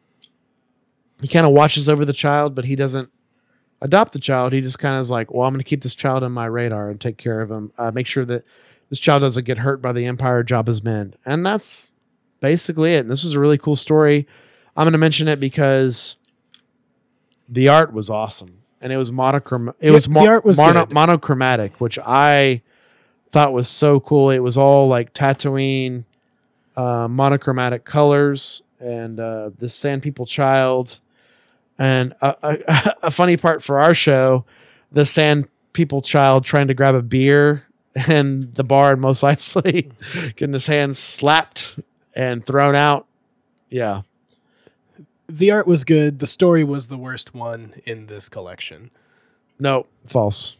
Speaker 2: of watches over the child, but he doesn't adopt the child. He just kind of is like, well, I'm going to keep this child on my radar and take care of him. Make sure that this child doesn't get hurt by the Empire, Jabba's men. And that's basically it. And this was a really cool story. I'm going to mention it because the art was awesome. And it was monochromatic.
Speaker 1: The art was good.
Speaker 2: Monochromatic, which I thought was so cool. It was all like Tatooine, monochromatic colors, and the Sand People child. And a funny part for our show, the Sand People child trying to grab a beer and the bar, and Mos Eisley getting his hands slapped and thrown out. Yeah.
Speaker 1: The art was good. The story was the worst one in this collection.
Speaker 2: No, false.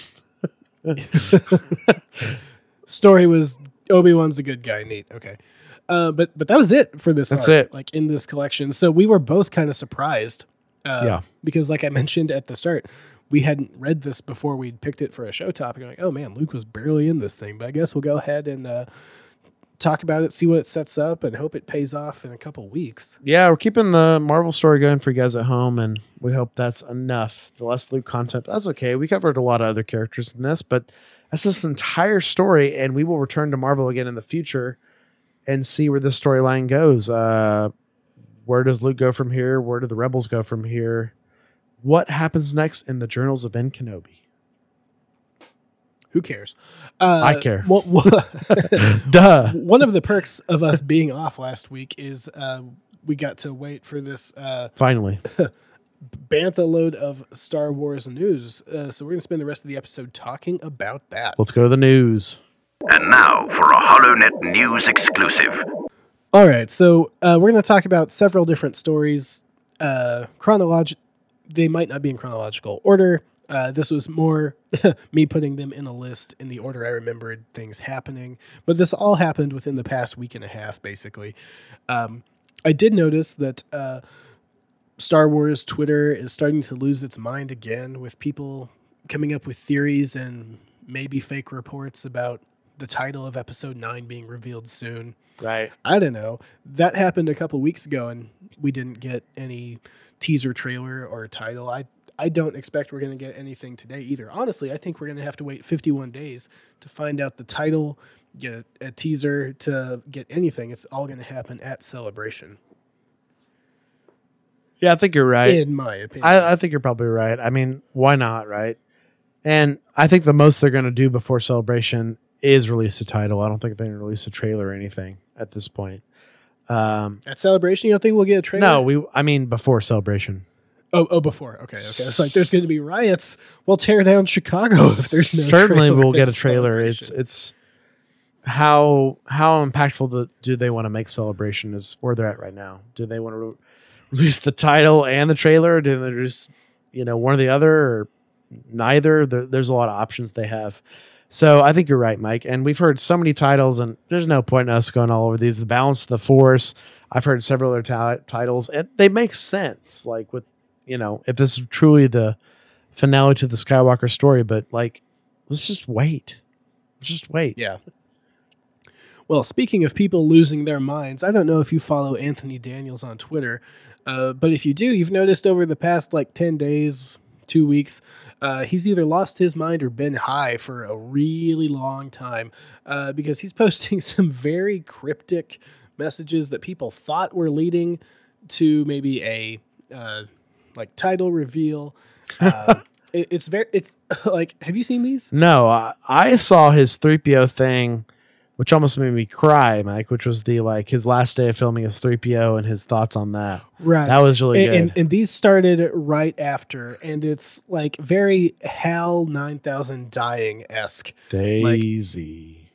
Speaker 1: Story was Obi-Wan's the good guy. Neat. Okay. But that was it for this
Speaker 2: That's
Speaker 1: art,
Speaker 2: it.
Speaker 1: like in this collection. So we were both kind of surprised.
Speaker 2: Yeah.
Speaker 1: Because like I mentioned at the start, we hadn't read this before we'd picked it for a show topic. I'm like, oh man, Luke was barely in this thing, but I guess we'll go ahead and talk about it, see what it sets up, and hope it pays off in a couple weeks.
Speaker 2: Yeah, we're keeping the Marvel story going for you guys at home, and we hope that's enough. The less Luke content, that's okay. We covered a lot of other characters in this, but that's this entire story, and we will return to Marvel again in the future and see where this storyline goes. Where does Luke go from here? Where do the Rebels go from here? What happens next in the Journals of Ben Kenobi?
Speaker 1: Who cares?
Speaker 2: I care.
Speaker 1: Duh. One of the perks of us being off last week is we got to wait for this
Speaker 2: Finally.
Speaker 1: bantha load of Star Wars news. So we're going to spend the rest of the episode talking about that.
Speaker 2: Let's go to the news.
Speaker 5: And now for a HoloNet News exclusive.
Speaker 1: All right, so we're going to talk about several different stories. They might not be in chronological order. This was more me putting them in a list in the order I remembered things happening. But this all happened within the past week and a half, basically. I did notice that Star Wars Twitter is starting to lose its mind again, with people coming up with theories and maybe fake reports about the title of Episode 9 being revealed soon.
Speaker 2: Right.
Speaker 1: I don't know. That happened a couple weeks ago, and we didn't get any teaser trailer or title. I don't expect we're going to get anything today either. Honestly, I think we're going to have to wait 51 days to find out the title, get a teaser, to get anything. It's all going to happen at Celebration.
Speaker 2: Yeah, I think you're right.
Speaker 1: In my opinion.
Speaker 2: I think you're probably right. I mean, why not, right? And I think the most they're going to do before Celebration is release a title. I don't think they're going to release a trailer or anything at this point.
Speaker 1: At Celebration, you don't think we'll get a trailer?
Speaker 2: No, I mean before Celebration.
Speaker 1: Oh, before. Okay. It's like there's going to be riots. We'll tear down Chicago if there's no trailer.
Speaker 2: Certainly we'll get a
Speaker 1: at
Speaker 2: trailer.
Speaker 1: Celebration.
Speaker 2: It's how impactful do they want to make Celebration is where they're at right now. Do they want to release the title and the trailer? Or do they just, one or the other, or neither? There's a lot of options they have. So I think you're right, Mike. And we've heard so many titles, and there's no point in us going all over these. The Balance of the Force. I've heard several other titles, and they make sense. Like with, if this is truly the finale to the Skywalker story, but like, let's just wait.
Speaker 1: Yeah. Well, speaking of people losing their minds, I don't know if you follow Anthony Daniels on Twitter, but if you do, you've noticed over the past 10 days, 2 weeks, he's either lost his mind or been high for a really long time because he's posting some very cryptic messages that people thought were leading to maybe a title reveal. It's have you seen these?
Speaker 2: No, I saw his 3PO thing, which almost made me cry, Mike, which was the his last day of filming his 3PO and his thoughts on that.
Speaker 1: Right.
Speaker 2: That was really good.
Speaker 1: And these started right after, and it's very HAL 9000 dying-esque.
Speaker 2: Daisy.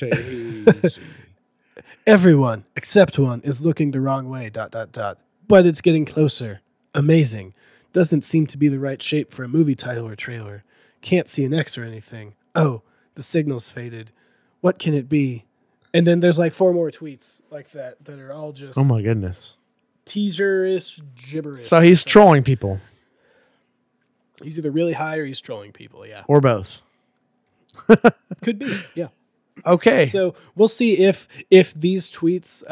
Speaker 1: Everyone except one is looking the wrong way, ... But it's getting closer. Amazing. Doesn't seem to be the right shape for a movie title or trailer. Can't see an X or anything. Oh, the signal's faded. What can it be? And then there's 4 more tweets like that are all just
Speaker 2: oh my goodness,
Speaker 1: teaser-ish gibberish.
Speaker 2: So he's trolling people.
Speaker 1: He's either really high or he's trolling people, yeah.
Speaker 2: Or both.
Speaker 1: Could be, yeah.
Speaker 2: Okay.
Speaker 1: So we'll see if these tweets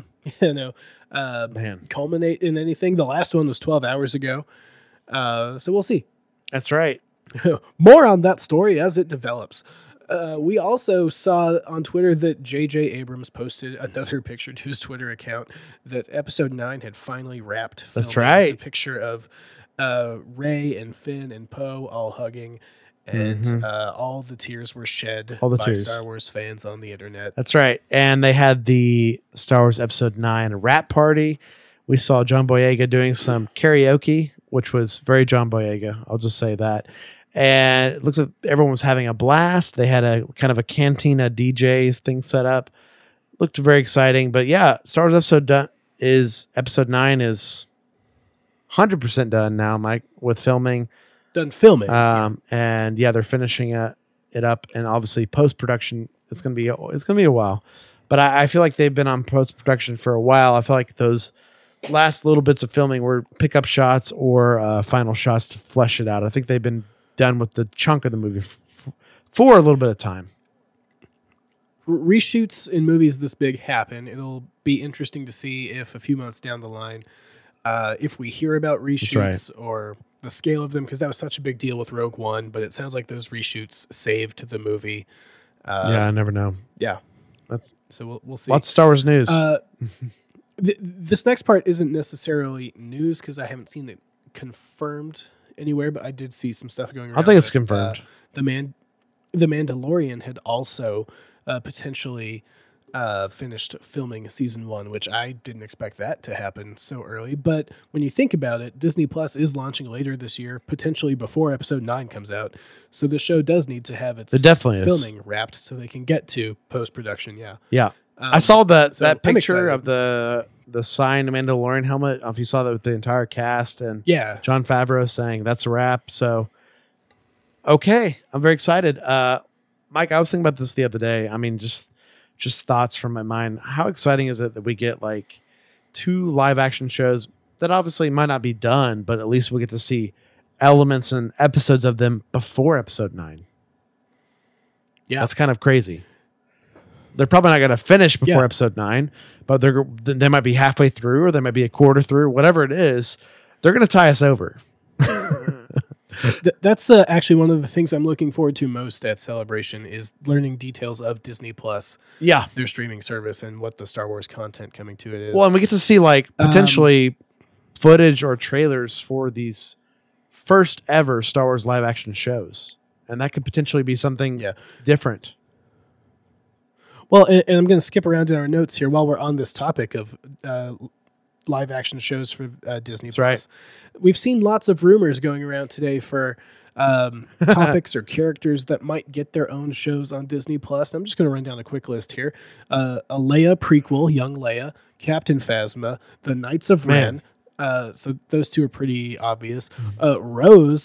Speaker 1: culminate in anything. The last one was 12 hours ago. So we'll see.
Speaker 2: That's right.
Speaker 1: More on that story as it develops. We also saw on Twitter that J.J. Abrams posted another picture to his Twitter account that Episode 9 had finally wrapped.
Speaker 2: That's right.
Speaker 1: A picture of Rey and Finn and Poe all hugging, and all the tears were shed by Star Wars fans on the internet.
Speaker 2: That's right. And they had the Star Wars Episode 9 wrap party. We saw John Boyega doing some karaoke, which was very John Boyega. I'll just say that. And it looks like everyone was having a blast. They had a kind of a cantina DJs thing set up. Looked very exciting. But yeah, Star Wars Episode 9 is 100% done now, Mike, with filming.
Speaker 1: Done filming.
Speaker 2: And yeah, they're finishing it up, and obviously post-production it's gonna be a while. But I feel like they've been on post-production for a while. I feel like those last little bits of filming were pickup shots or final shots to flesh it out. I think they've been done with the chunk of the movie for a little bit of time.
Speaker 1: Reshoots in movies this big happen. It'll be interesting to see if a few months down the line, if we hear about reshoots or the scale of them, because that was such a big deal with Rogue One, but it sounds like those reshoots saved the movie.
Speaker 2: Yeah, I never know.
Speaker 1: Yeah.
Speaker 2: So
Speaker 1: we'll see.
Speaker 2: Lots of Star Wars news.
Speaker 1: This next part isn't necessarily news because I haven't seen it confirmed anywhere, but I did see some stuff going around.
Speaker 2: I think it's confirmed.
Speaker 1: The Mandalorian had also potentially finished filming season 1, which I didn't expect that to happen so early. But when you think about it, Disney Plus is launching later this year, potentially before Episode 9 comes out. So the show does need to have its filming wrapped so they can get to post-production. Yeah.
Speaker 2: Yeah. I saw that picture of the signed Mandalorian helmet. I don't know if you saw that with the entire cast and Jon Favreau saying that's a wrap. So, okay, I'm very excited. Mike, I was thinking about this the other day. I mean, just thoughts from my mind. How exciting is it that we get 2 live action shows that obviously might not be done, but at least we get to see elements and episodes of them before Episode 9. Yeah, that's kind of crazy. They're probably not going to finish before Episode 9, but they might be halfway through, or they might be a quarter through, whatever it is. They're going to tie us over.
Speaker 1: That's actually one of the things I'm looking forward to most at Celebration is learning details of Disney Plus, their streaming service, and what the Star Wars content coming to it is.
Speaker 2: Well, and we get to see potentially footage or trailers for these first ever Star Wars live action shows, and that could potentially be something different.
Speaker 1: Well, and I'm going to skip around in our notes here while we're on this topic of live action shows for Disney Plus.
Speaker 2: Right.
Speaker 1: We've seen lots of rumors going around today for topics or characters that might get their own shows on Disney Plus. I'm just going to run down a quick list here. A Leia prequel, Young Leia, Captain Phasma, The Knights of Ren. So those 2 are pretty obvious. Rose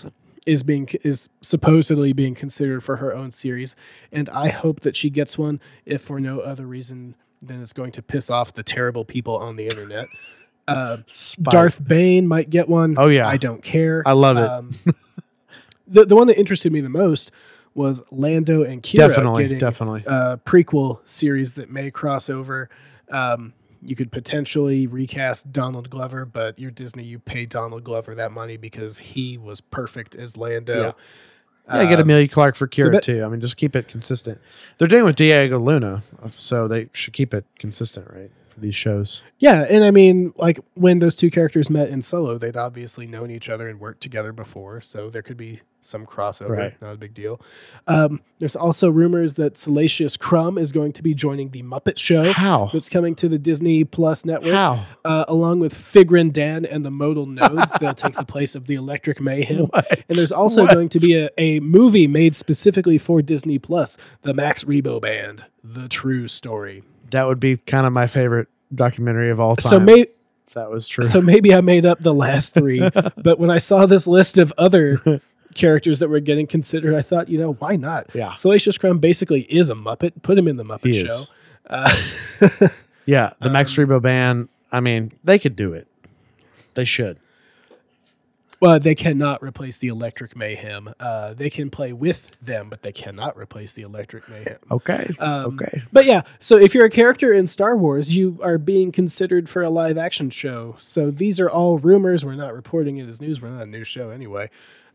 Speaker 1: is supposedly being considered for her own series, and I hope that she gets one, if for no other reason than it's going to piss off the terrible people on the internet. Darth Bane might get one.
Speaker 2: Oh yeah,
Speaker 1: I don't care.
Speaker 2: I love it.
Speaker 1: The one that interested me the most was Lando and Kira getting a prequel series that may cross over. You could potentially recast Donald Glover, but you're Disney. You pay Donald Glover that money because he was perfect as Lando.
Speaker 2: Yeah, get Amelia Clark for Kira too. I mean, just keep it consistent. They're doing with Diego Luna, so they should keep it consistent, right? For these shows. Yeah,
Speaker 1: and I mean, like when those two characters met in Solo, they'd obviously known each other and worked together before, so there could be some crossover.
Speaker 2: Right.
Speaker 1: Not a big deal. There's also rumors that Salacious Crumb is going to be joining the Muppet Show.
Speaker 2: How?
Speaker 1: That's coming to the Disney Plus network.
Speaker 2: How?
Speaker 1: Along with Figrin Dan and the Modal Nodes. They'll take the place of the Electric Mayhem.
Speaker 2: What?
Speaker 1: And there's also going to be a movie made specifically for Disney Plus, the Max Rebo Band, The True Story.
Speaker 2: That would be kind of my favorite documentary of all time.
Speaker 1: So if
Speaker 2: that was true.
Speaker 1: So maybe I made up the last three, but when I saw this list of other characters that were getting considered, I thought, why not?
Speaker 2: Yeah.
Speaker 1: Salacious Crumb basically is a Muppet. Put him in the Muppet Show.
Speaker 2: Yeah, the Max Rebo Band. I mean, they could do it. They should.
Speaker 1: Well, they cannot replace the Electric Mayhem. They can play with them, but they cannot replace the Electric Mayhem.
Speaker 2: Okay. Okay.
Speaker 1: But yeah, so if you're a character in Star Wars, you are being considered for a live action show. So these are all rumors. We're not reporting it as news. We're not a news show anyway.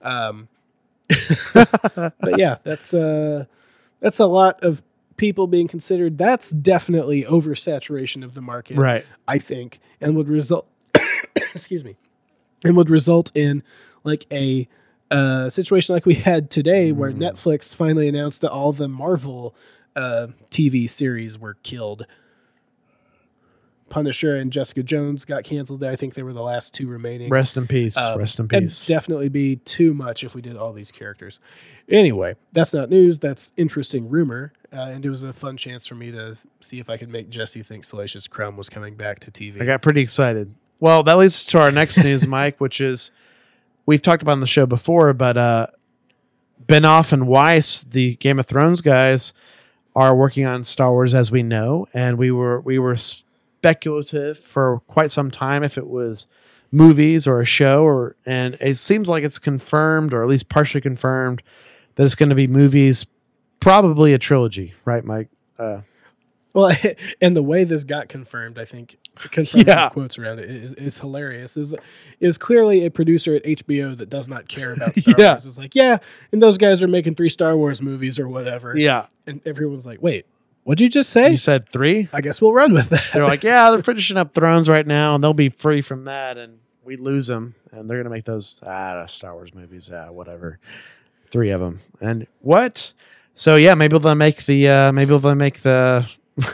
Speaker 1: But yeah, that's a lot of people being considered. That's definitely oversaturation of the market,
Speaker 2: right?
Speaker 1: I think, and would result. Excuse me. And would result in like a situation like we had today, where Netflix finally announced that all the Marvel TV series were killed. Punisher and Jessica Jones got canceled. I think they were the last two remaining.
Speaker 2: Rest in peace. Rest in peace.
Speaker 1: It'd definitely be too much if we did all these characters. Anyway, that's not news. That's interesting rumor. And it was a fun chance for me to see if I could make Jesse think Salacious Crumb was coming back to TV.
Speaker 2: I got pretty excited. Well, that leads to our next news, Mike, which is we've talked about on the show before, but Benioff and Weiss, the Game of Thrones guys, are working on Star Wars, as we know, and we were speculative for quite some time if it was movies or a show, and it seems like it's confirmed, or at least partially confirmed, that it's going to be movies, probably a trilogy, right, Mike?
Speaker 1: Well, and the way this got confirmed, I think, confirmed with quotes around it, is hilarious. Is clearly a producer at HBO that does not care about Star Wars. It's like, and those guys are making 3 Star Wars movies or whatever.
Speaker 2: Yeah.
Speaker 1: And everyone's like, wait, what'd you just say?
Speaker 2: You said 3?
Speaker 1: I guess we'll run with that.
Speaker 2: They're like, they're finishing up Thrones right now, and they'll be free from that, and we lose them, and they're going to make those Star Wars movies, whatever. 3 of them. And what? So, maybe they'll make the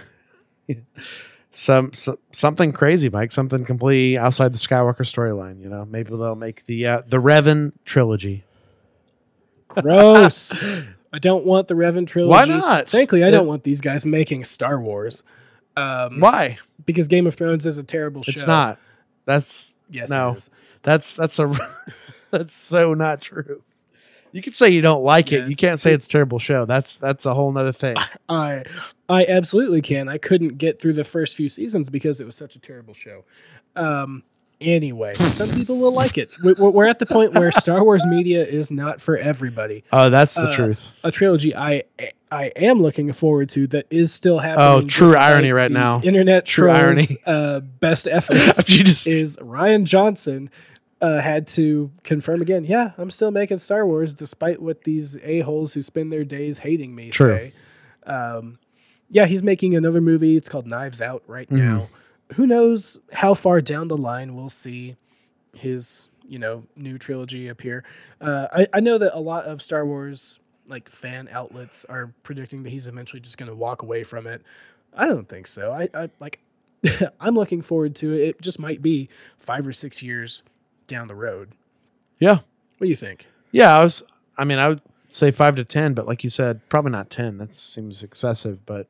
Speaker 2: something crazy, Mike. Something completely outside the Skywalker storyline. Maybe they'll make the Revan trilogy.
Speaker 1: Gross. I don't want the Revan trilogy.
Speaker 2: Why not?
Speaker 1: Frankly, I don't want these guys making Star Wars.
Speaker 2: Why?
Speaker 1: Because Game of Thrones is a terrible show.
Speaker 2: It's not. Yes,
Speaker 1: it is.
Speaker 2: That's so not true. You can say you don't like it. You can't say it's a terrible show. That's a whole nother thing.
Speaker 1: I absolutely can. I couldn't get through the first few seasons because it was such a terrible show. Anyway, some people will like it. We're at the point where Star Wars media is not for everybody.
Speaker 2: Oh, that's the truth.
Speaker 1: A trilogy I am looking forward to that is still happening.
Speaker 2: Oh, true irony right now.
Speaker 1: Internet
Speaker 2: true
Speaker 1: trolls,
Speaker 2: irony.
Speaker 1: Best efforts is Rian Johnson had to confirm again, I'm still making Star Wars despite what these a-holes who spend their days hating me say. He's making another movie. It's called Knives Out right now. Who knows how far down the line we'll see his, new trilogy appear. I know that a lot of Star Wars fan outlets are predicting that he's eventually just going to walk away from it. I don't think so. I I'm looking forward to it. It just might be 5 or 6 years down the road.
Speaker 2: Yeah.
Speaker 1: What do you think?
Speaker 2: Yeah, I would say 5 to 10, but like you said, probably not 10. That seems excessive, but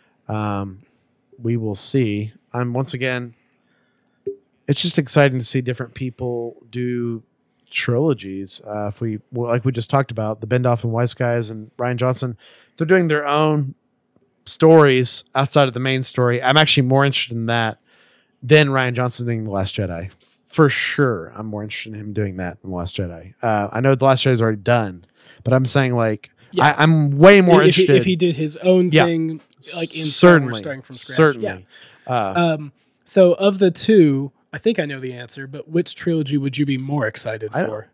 Speaker 2: we will see. Once again, it's just exciting to see different people do trilogies. If we like we just talked about the Benioff and Weiss guys and Rian Johnson, they're doing their own stories outside of the main story. I'm actually more interested in that than Rian Johnson doing The Last Jedi. For sure, I'm more interested in him doing that than The Last Jedi. I know The Last Jedi is already done, but I'm saying like I'm way more interested
Speaker 1: if he did his own thing, like in Star
Speaker 2: certainly
Speaker 1: Wars, starting from scratch.
Speaker 2: Certainly.
Speaker 1: Yeah. So of the two, I think I know the answer, but which trilogy would you be more excited for?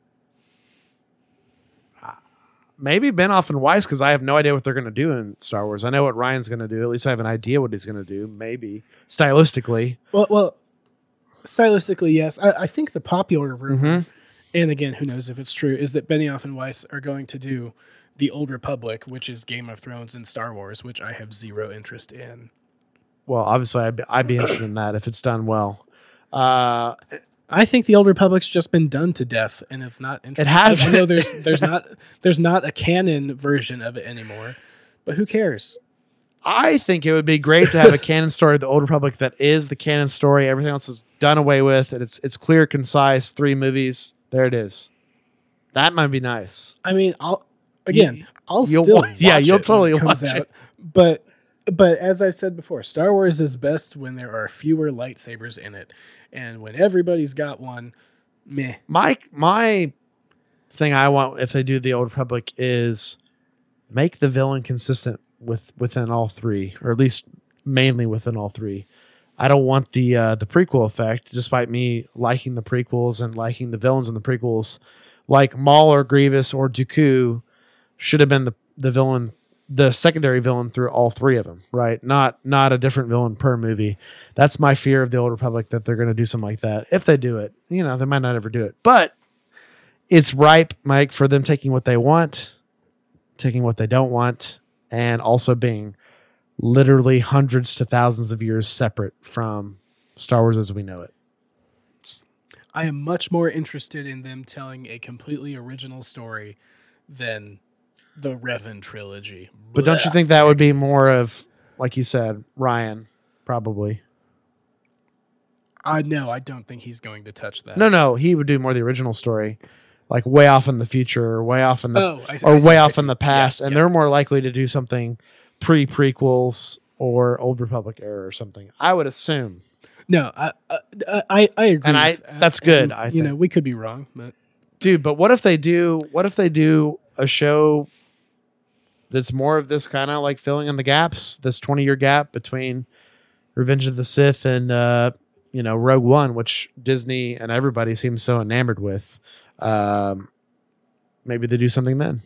Speaker 2: Maybe Benioff and Weiss, because I have no idea what they're going to do in Star Wars. I know what Ryan's going to do. At least I have an idea what he's going to do. Maybe stylistically.
Speaker 1: Well, stylistically, yes. I think the popular rumor, and again, who knows if it's true, is that Benioff and Weiss are going to do The Old Republic, which is Game of Thrones and Star Wars, which I have zero interest in.
Speaker 2: Well, obviously, I'd be interested in that if it's done well.
Speaker 1: I think The Old Republic's just been done to death, and it's not interesting.
Speaker 2: It has.
Speaker 1: I know there's not a canon version of it anymore, but who cares?
Speaker 2: I think it would be great to have a canon story of the Old Republic that is the canon story. Everything else is done away with, and it's clear, concise. 3 movies. There it is. That might be nice.
Speaker 1: I mean, I'll still watch
Speaker 2: you'll
Speaker 1: it
Speaker 2: totally
Speaker 1: when it comes
Speaker 2: watch it.
Speaker 1: out. But as I've said before, Star Wars is best when there are fewer lightsabers in it, and when everybody's got one, meh.
Speaker 2: My thing I want if they do the Old Republic is make the villain consistent within all 3, or at least mainly within all 3. I don't want the prequel effect, despite me liking the prequels and liking the villains in the prequels, like Maul or Grievous or Dooku should have been the villain, the secondary villain through all 3 of them, right? Not a different villain per movie. That's my fear of the Old Republic, that they're going to do something like that. If they do it, they might not ever do it, but it's ripe, Mike, for them taking what they want, taking what they don't want, and also being literally hundreds to thousands of years separate from Star Wars as we know it.
Speaker 1: I am much more interested in them telling a completely original story than the Revan trilogy.
Speaker 2: But don't you think that would be more of, like you said, Ryan, probably?
Speaker 1: No, I don't think he's going to touch that.
Speaker 2: No, he would do more the original story, like way off in the future, or way off in the way off in the past, and they're more likely to do something pre-prequels or Old Republic era or something. I would assume.
Speaker 1: No, I agree.
Speaker 2: And that's good. I think.
Speaker 1: We could be wrong, but
Speaker 2: dude, but what if they do a show that's more of this kind of like filling in the gaps, this 20-year gap between Revenge of the Sith and Rogue One, which Disney and everybody seems so enamored with. Maybe they do something then.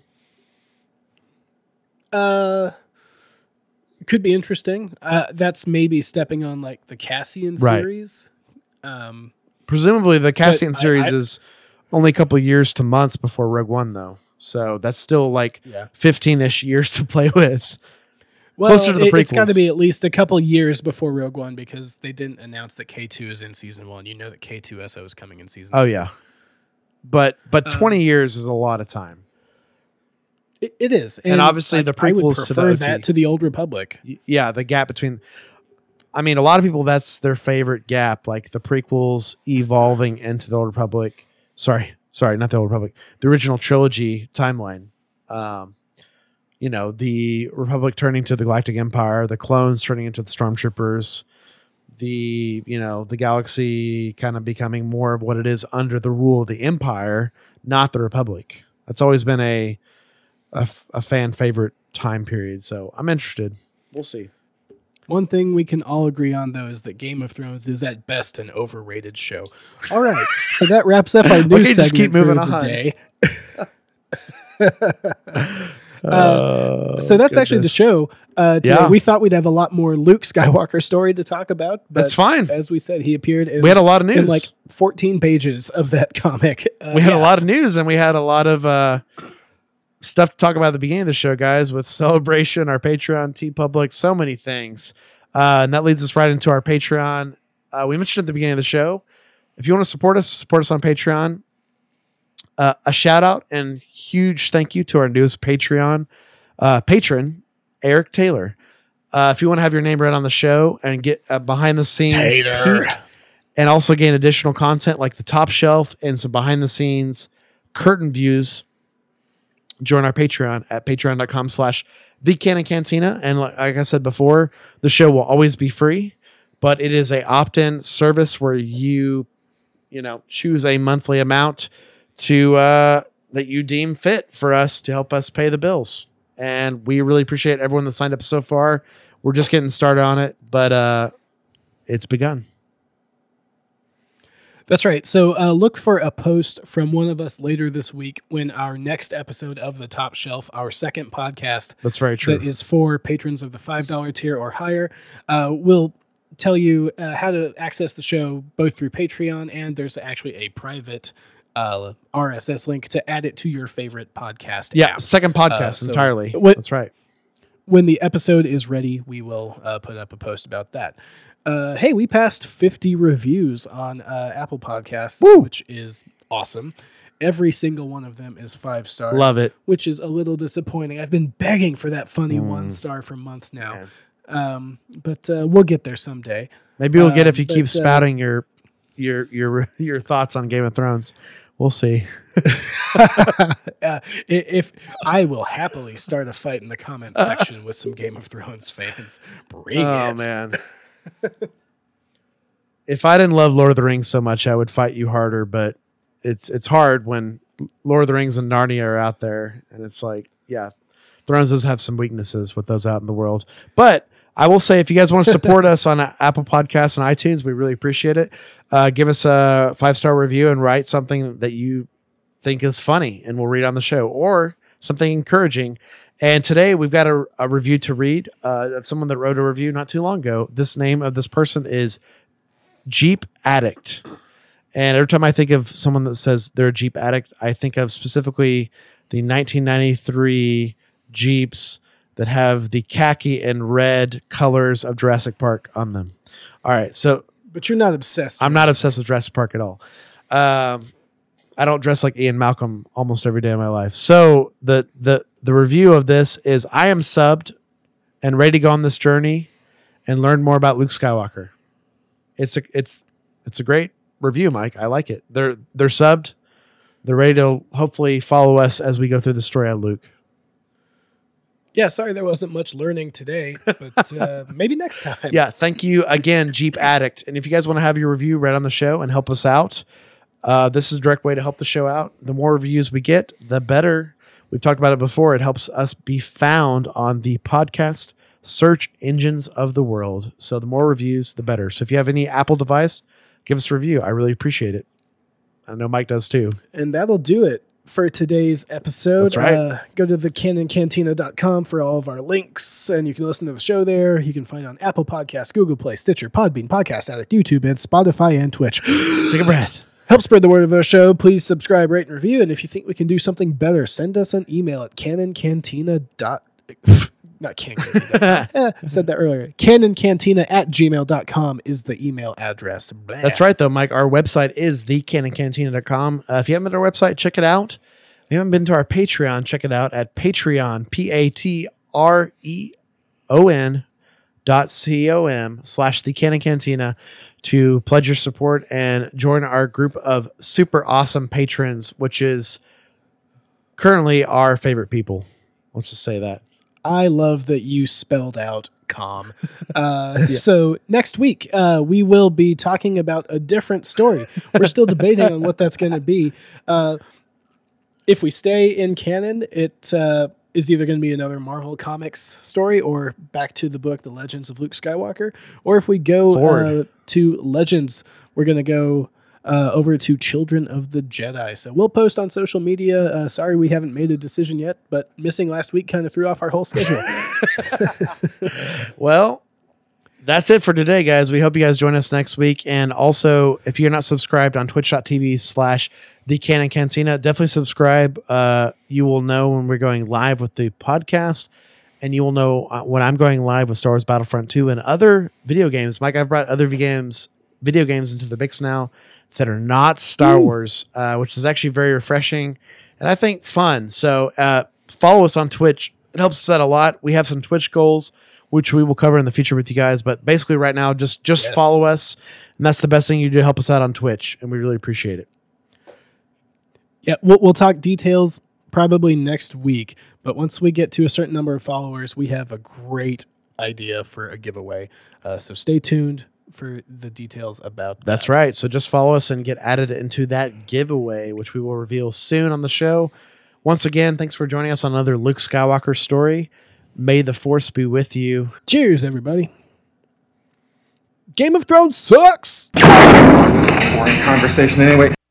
Speaker 1: Could be interesting. That's maybe stepping on like the Cassian series.
Speaker 2: Presumably the Cassian series is only a couple of years to months before Rogue One, though. So that's still like 15-ish years to play with.
Speaker 1: Well,
Speaker 2: closer to the prequels.
Speaker 1: It's got to be at least a couple years before Rogue One, because they didn't announce that K2 is in season 1. You know that K2SO is coming in season 2.
Speaker 2: Oh yeah, but 20 years is a lot of time.
Speaker 1: It is,
Speaker 2: and obviously the prequels to
Speaker 1: that to the Old Republic.
Speaker 2: Yeah, the gap between. I mean, a lot of people, that's their favorite gap, like the prequels evolving into the Old Republic. Sorry, not the Old Republic. The original trilogy timeline. The Republic turning to the Galactic Empire, the clones turning into the Stormtroopers, the galaxy kind of becoming more of what it is under the rule of the Empire, not the Republic. That's always been a fan favorite time period. So I'm interested. We'll see.
Speaker 1: One thing we can all agree on, though, is that Game of Thrones is at best an overrated show. All right, so that wraps up our news segment keep moving for the day. So that's actually the show. Today. We thought we'd have a lot more Luke Skywalker story to talk about. But
Speaker 2: that's fine.
Speaker 1: As we said, he appeared in,
Speaker 2: we had a lot of news.
Speaker 1: In like 14 pages of that comic.
Speaker 2: We had a lot of news, and we had a lot of stuff to talk about at the beginning of the show, guys, with Celebration, our Patreon, TeePublic, so many things. And that leads us right into our Patreon. We mentioned at the beginning of the show, if you want to support us on Patreon. A shout out and huge thank you to our newest Patreon patron, Eric Taylor. If you want to have your name read on the show and get a behind the scenes peek, and also gain additional content like the top shelf and some behind the scenes curtain views, join our Patreon at patreon.com/thecanoncantina. And like I said before, the show will always be free, but it is a opt-in service where you choose a monthly amount to that you deem fit for us to help us pay the bills. And we really appreciate everyone that signed up so far. We're just getting started on it, but it's begun.
Speaker 1: That's right. So look for a post from one of us later this week when our next episode of The Top Shelf, our second podcast.
Speaker 2: That's very true.
Speaker 1: That is for patrons of the $5 tier or higher. We'll tell you how to access the show both through Patreon, and there's actually a private RSS link to add it to your favorite podcast app.
Speaker 2: Second podcast entirely. That's right.
Speaker 1: When the episode is ready, we will put up a post about that. Hey, we passed 50 reviews on Apple Podcasts, which is awesome. Every single one of them is 5 stars.
Speaker 2: Love it.
Speaker 1: Which is a little disappointing. I've been begging for that funny 1 star for months now. But we'll get there someday.
Speaker 2: Maybe we'll get if you keep spouting your thoughts on Game of Thrones. We'll see.
Speaker 1: If I will happily start a fight in the comments section with some Game of Thrones fans. Bring it.
Speaker 2: Oh, man. If I didn't love Lord of the Rings so much, I would fight you harder, but it's hard when Lord of the Rings and Narnia are out there, and it's like, yeah, Thrones does have some weaknesses with those out in the world. But I will say, if you guys want to support us on Apple Podcasts and iTunes, we really appreciate it. Give us a 5-star review and write something that you think is funny, and we'll read on the show, or something encouraging. And today we've got a review to read of someone that wrote a review not too long ago. This name of this person is Jeep Addict. And every time I think of someone that says they're a Jeep addict, I think of specifically the 1993 Jeeps that have the khaki and red colors of Jurassic Park on them. All right. So,
Speaker 1: but you're not obsessed.
Speaker 2: I'm not obsessed with Jurassic Park at all. I don't dress like Ian Malcolm almost every day of my life. So the review of this is, I am subbed and ready to go on this journey and learn more about Luke Skywalker. It's a great review, Mike. I like it. They're subbed. They're ready to hopefully follow us as we go through the story on Luke.
Speaker 1: Yeah, sorry there wasn't much learning today, but maybe next time.
Speaker 2: Yeah, thank you again, Jeep Addict. And if you guys want to have your review read on the show and help us out, this is a direct way to help the show out. The more reviews we get, the better. We've talked about it before. It helps us be found on the podcast search engines of the world. So the more reviews, the better. So if you have any Apple device, give us a review. I really appreciate it. I know Mike does too.
Speaker 1: And that'll do it for today's episode.
Speaker 2: That's right.
Speaker 1: Go to thecanoncantina.com for all of our links, and you can listen to the show there. You can find on Apple Podcasts, Google Play, Stitcher, Podbean, Podcast Addict, YouTube, and Spotify and Twitch.
Speaker 2: Take a breath.
Speaker 1: Help spread the word of our show. Please subscribe, rate, and review. And if you think we can do something better, send us an email at canoncantina. Not canoncantina. I said that earlier. Canoncantina@gmail.com is the email address. Blah.
Speaker 2: That's right, though, Mike. Our website is thecanoncantina.com. If you haven't been to our website, check it out. If you haven't been to our Patreon, check it out at Patreon, patreon.com/thecanoncantina to pledge your support and join our group of super awesome patrons, which is currently our favorite people. Let's just say that.
Speaker 1: I love that you spelled out calm. So next week, we will be talking about a different story. We're still debating on what that's going to be. If we stay in canon, it is either going to be another Marvel Comics story or back to the book, The Legends of Luke Skywalker. Or if we go to Legends, we're going to go over to Children of the Jedi. So we'll post on social media. Sorry we haven't made a decision yet, but missing last week kind of threw off our whole schedule.
Speaker 2: Well, that's it for today, guys. We hope you guys join us next week. And also, if you're not subscribed on twitch.tv/thecanoncantina, definitely subscribe. You will know when we're going live with the podcast, and you will know when I'm going live with Star Wars Battlefront 2 and other video games. Mike, I've brought other video games into the mix now that are not Star Wars, which is actually very refreshing and I think fun. So follow us on Twitch. It helps us out a lot. We have some Twitch goals, which we will cover in the future with you guys. But basically right now, just follow us. And that's the best thing you do to help us out on Twitch. And we really appreciate it.
Speaker 1: Yeah, we'll talk details probably next week. But once we get to a certain number of followers, we have a great idea for a giveaway. So stay tuned for the details about that.
Speaker 2: That's right. So just follow us and get added into that giveaway, which we will reveal soon on the show. Once again, thanks for joining us on another Luke Skywalker story. May the Force be with you.
Speaker 1: Cheers, everybody. Game of Thrones sucks!
Speaker 7: Boring conversation anyway.